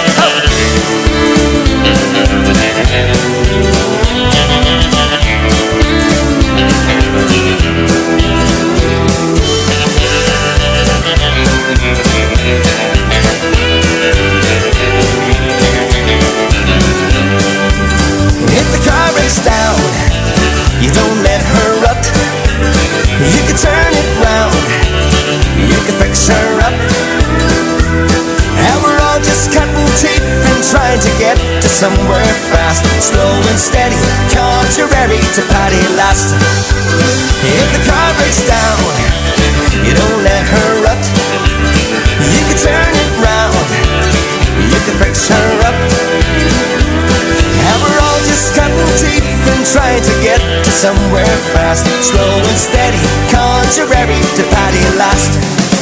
If the car breaks down, you don't let her up. You can turn it round, you can fix her up. And we're all just cutting teeth and trying to get to somewhere fast. Slow and steady, contrary to Paddy last. If the car breaks down, you don't let her up. You can turn it round, you can fix her up. And we're all just cutting teeth and trying to get to somewhere fast. Slow and steady, contrary to Paddy last.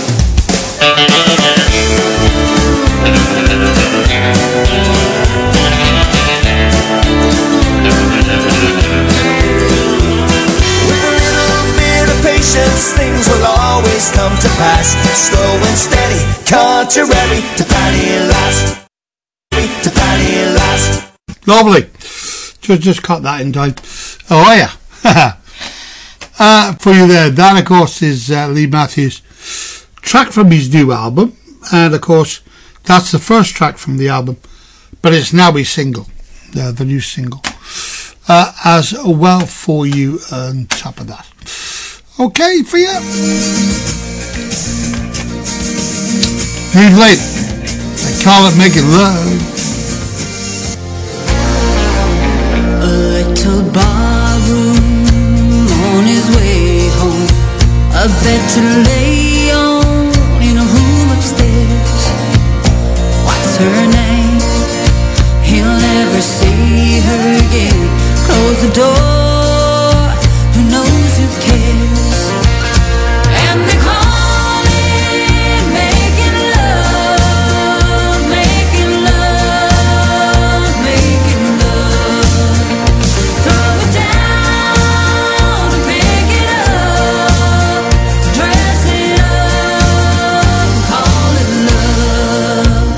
With a little bit of patience, things will always come to pass. Slow and steady, contrary to Paddy last. To Paddy last. Lovely. Just, just cut that in time. Oh, yeah. uh, for you there. That, of course, is uh, Lee Matthews' track from his new album. And, of course, that's the first track from the album. But it's now his single. Uh, the new single. Uh, as well for you on top of that. Okay, for you. He's late. I call it Making Love. A little barroom on his way home, a bed to lay on in a room upstairs. What's her name? He'll never see her again. Close the door, who knows, who cares? And they call it making love, making love, making love. Throw it down and pick it up, dress it up, call it love.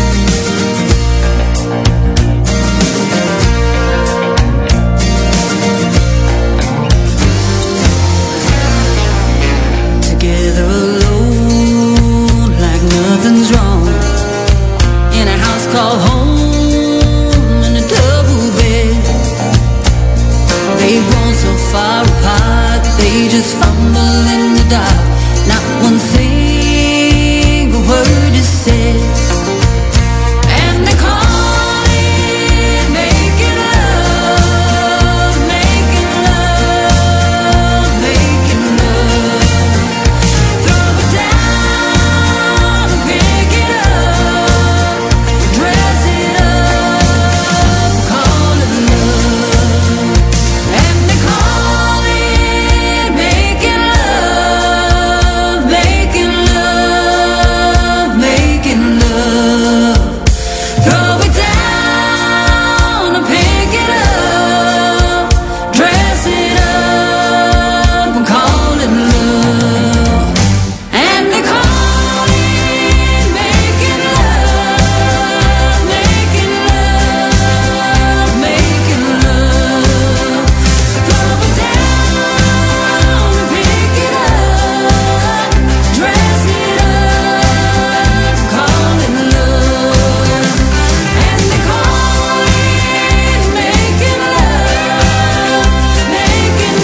Together alone, like nothing's wrong, in a house called home, in a double bed. They've grown so far apart, they just fumble in the dark. Not one single word is said. And they call it making love, making love, making love. Throw it down and pick it up, dress it up, call it love. And they call it making love, making love, making love. Throw it down and pick it up, dress it up and call it love. And they call it making love, making love, making love. Throw it down and pick it up, dress it up, call it love. And they call it making love, making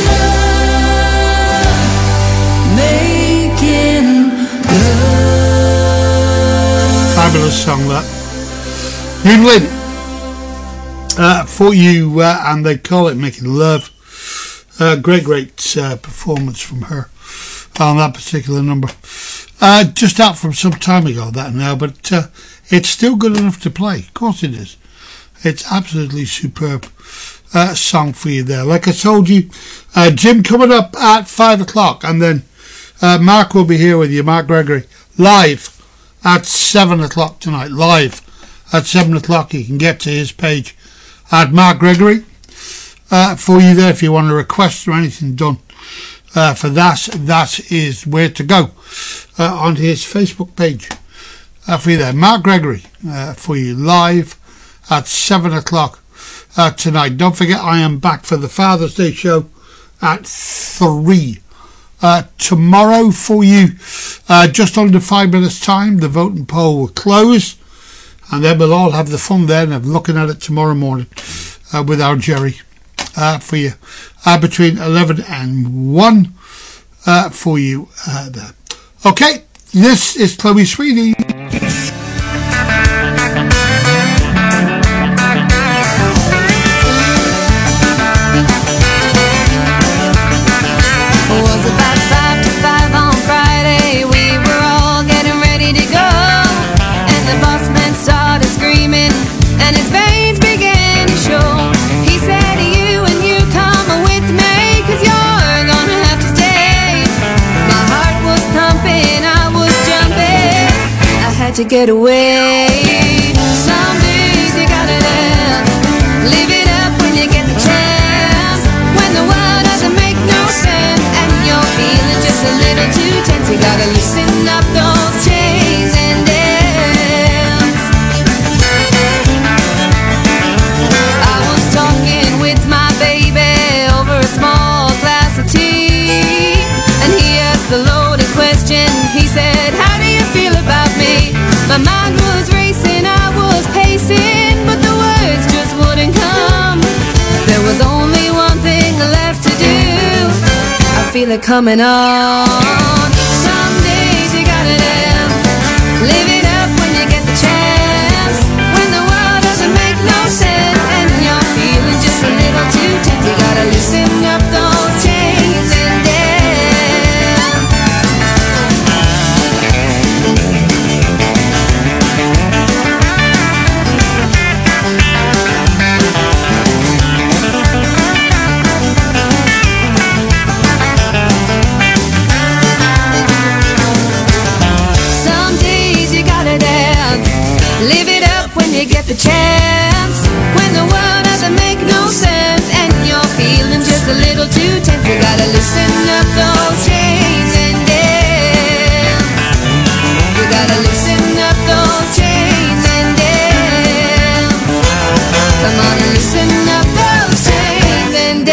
love, making love. Fabulous song, that. Evelyn, uh, for you, uh, and they call it Making Love. Uh, great, great uh, performance from her on that particular number. Uh, just out from some time ago, that now, but uh, it's still good enough to play. Of course it is. It's absolutely superb uh, song for you there. Like I told you, uh, Jim coming up at five o'clock, and then uh, Mark will be here with you, Mark Gregory, live at seven o'clock tonight. Live at seven o'clock. You can get to his page at Mark Gregory uh, for you there if you want a request or anything done uh, for that. That is where to go uh, on his Facebook page uh, for you there. Mark Gregory uh, for you live at seven o'clock uh, tonight. Don't forget, I am back for the Father's Day show at three uh, tomorrow for you. Uh, just under five minutes time, the voting poll will close, and then we'll all have the fun then of looking at it tomorrow morning uh, with our Jerry uh, for you uh, between eleven and one uh, for you uh, there. Okay, this is Chloe Sweeney. To get away. Some days you gotta dance, live it up when you get the chance. When the world doesn't make no sense and you're feeling just a little too tense, you gotta loosen up those chains and dance. I was talking with my baby over a small glass of tea, and he asked the loaded question. He said, how do you feel about me? My mind was racing, I was pacing, but the words just wouldn't come. There was only one thing left to do. I feel it coming on. Some days you gotta dance, live it up when you get the chance. When the world doesn't make no sense and you're feeling just a little too tense, you gotta loosen up those chains and dance. Live it up when you get the chance. When the world doesn't make no sense and you're feeling just a little too tense, you gotta loosen up those chains and dance. You gotta loosen up those chains and dance. Come on and loosen up those chains and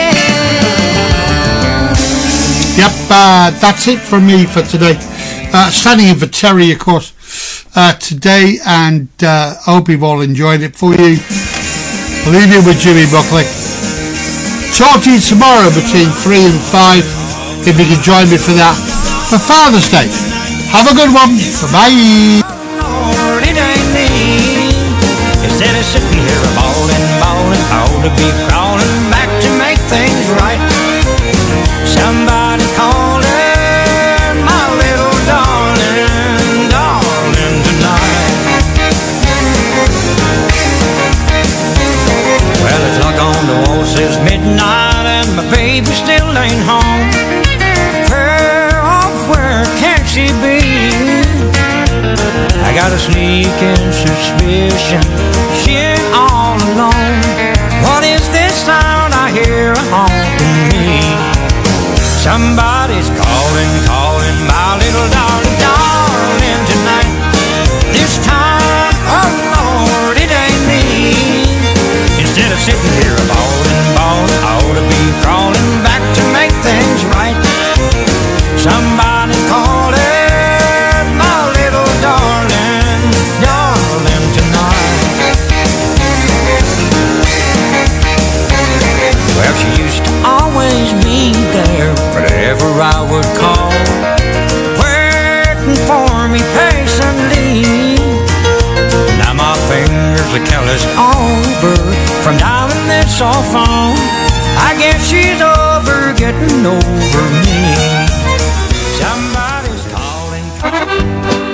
dance. Yep, uh, that's it from me for today. Uh, standing in for Terry, of course. Uh, today, and uh, I hope you've all enjoyed it for you. I'll leave you with Jimmy Buckley. Talk to you tomorrow between three and five, if you can join me for that, for Father's Day. Have a good one. Bye-bye. Lord, it ain't me. Instead of sitting here bawling, bawling, ought to be crawling back to make things right. Somebody's calling my little darling, darling tonight. Well, the clock on the wall says midnight and my baby still ain't home. Where, oh, where can she be? I got a sneaking suspicion she ain't all alone. What is this sound I hear haunting me? Somebody's calling, calling my little darling, darling tonight. This time, oh Lord, it ain't me. Instead of sitting here bawling, bawling, I ought to be crawling back to make things right. Somebody's calling my little darling, darling tonight. Well, she used to always be there whenever I would call, waiting for me patiently. Now my fingers are callous over from dialing this cell phone. I guess she's over getting over me. Somebody's calling.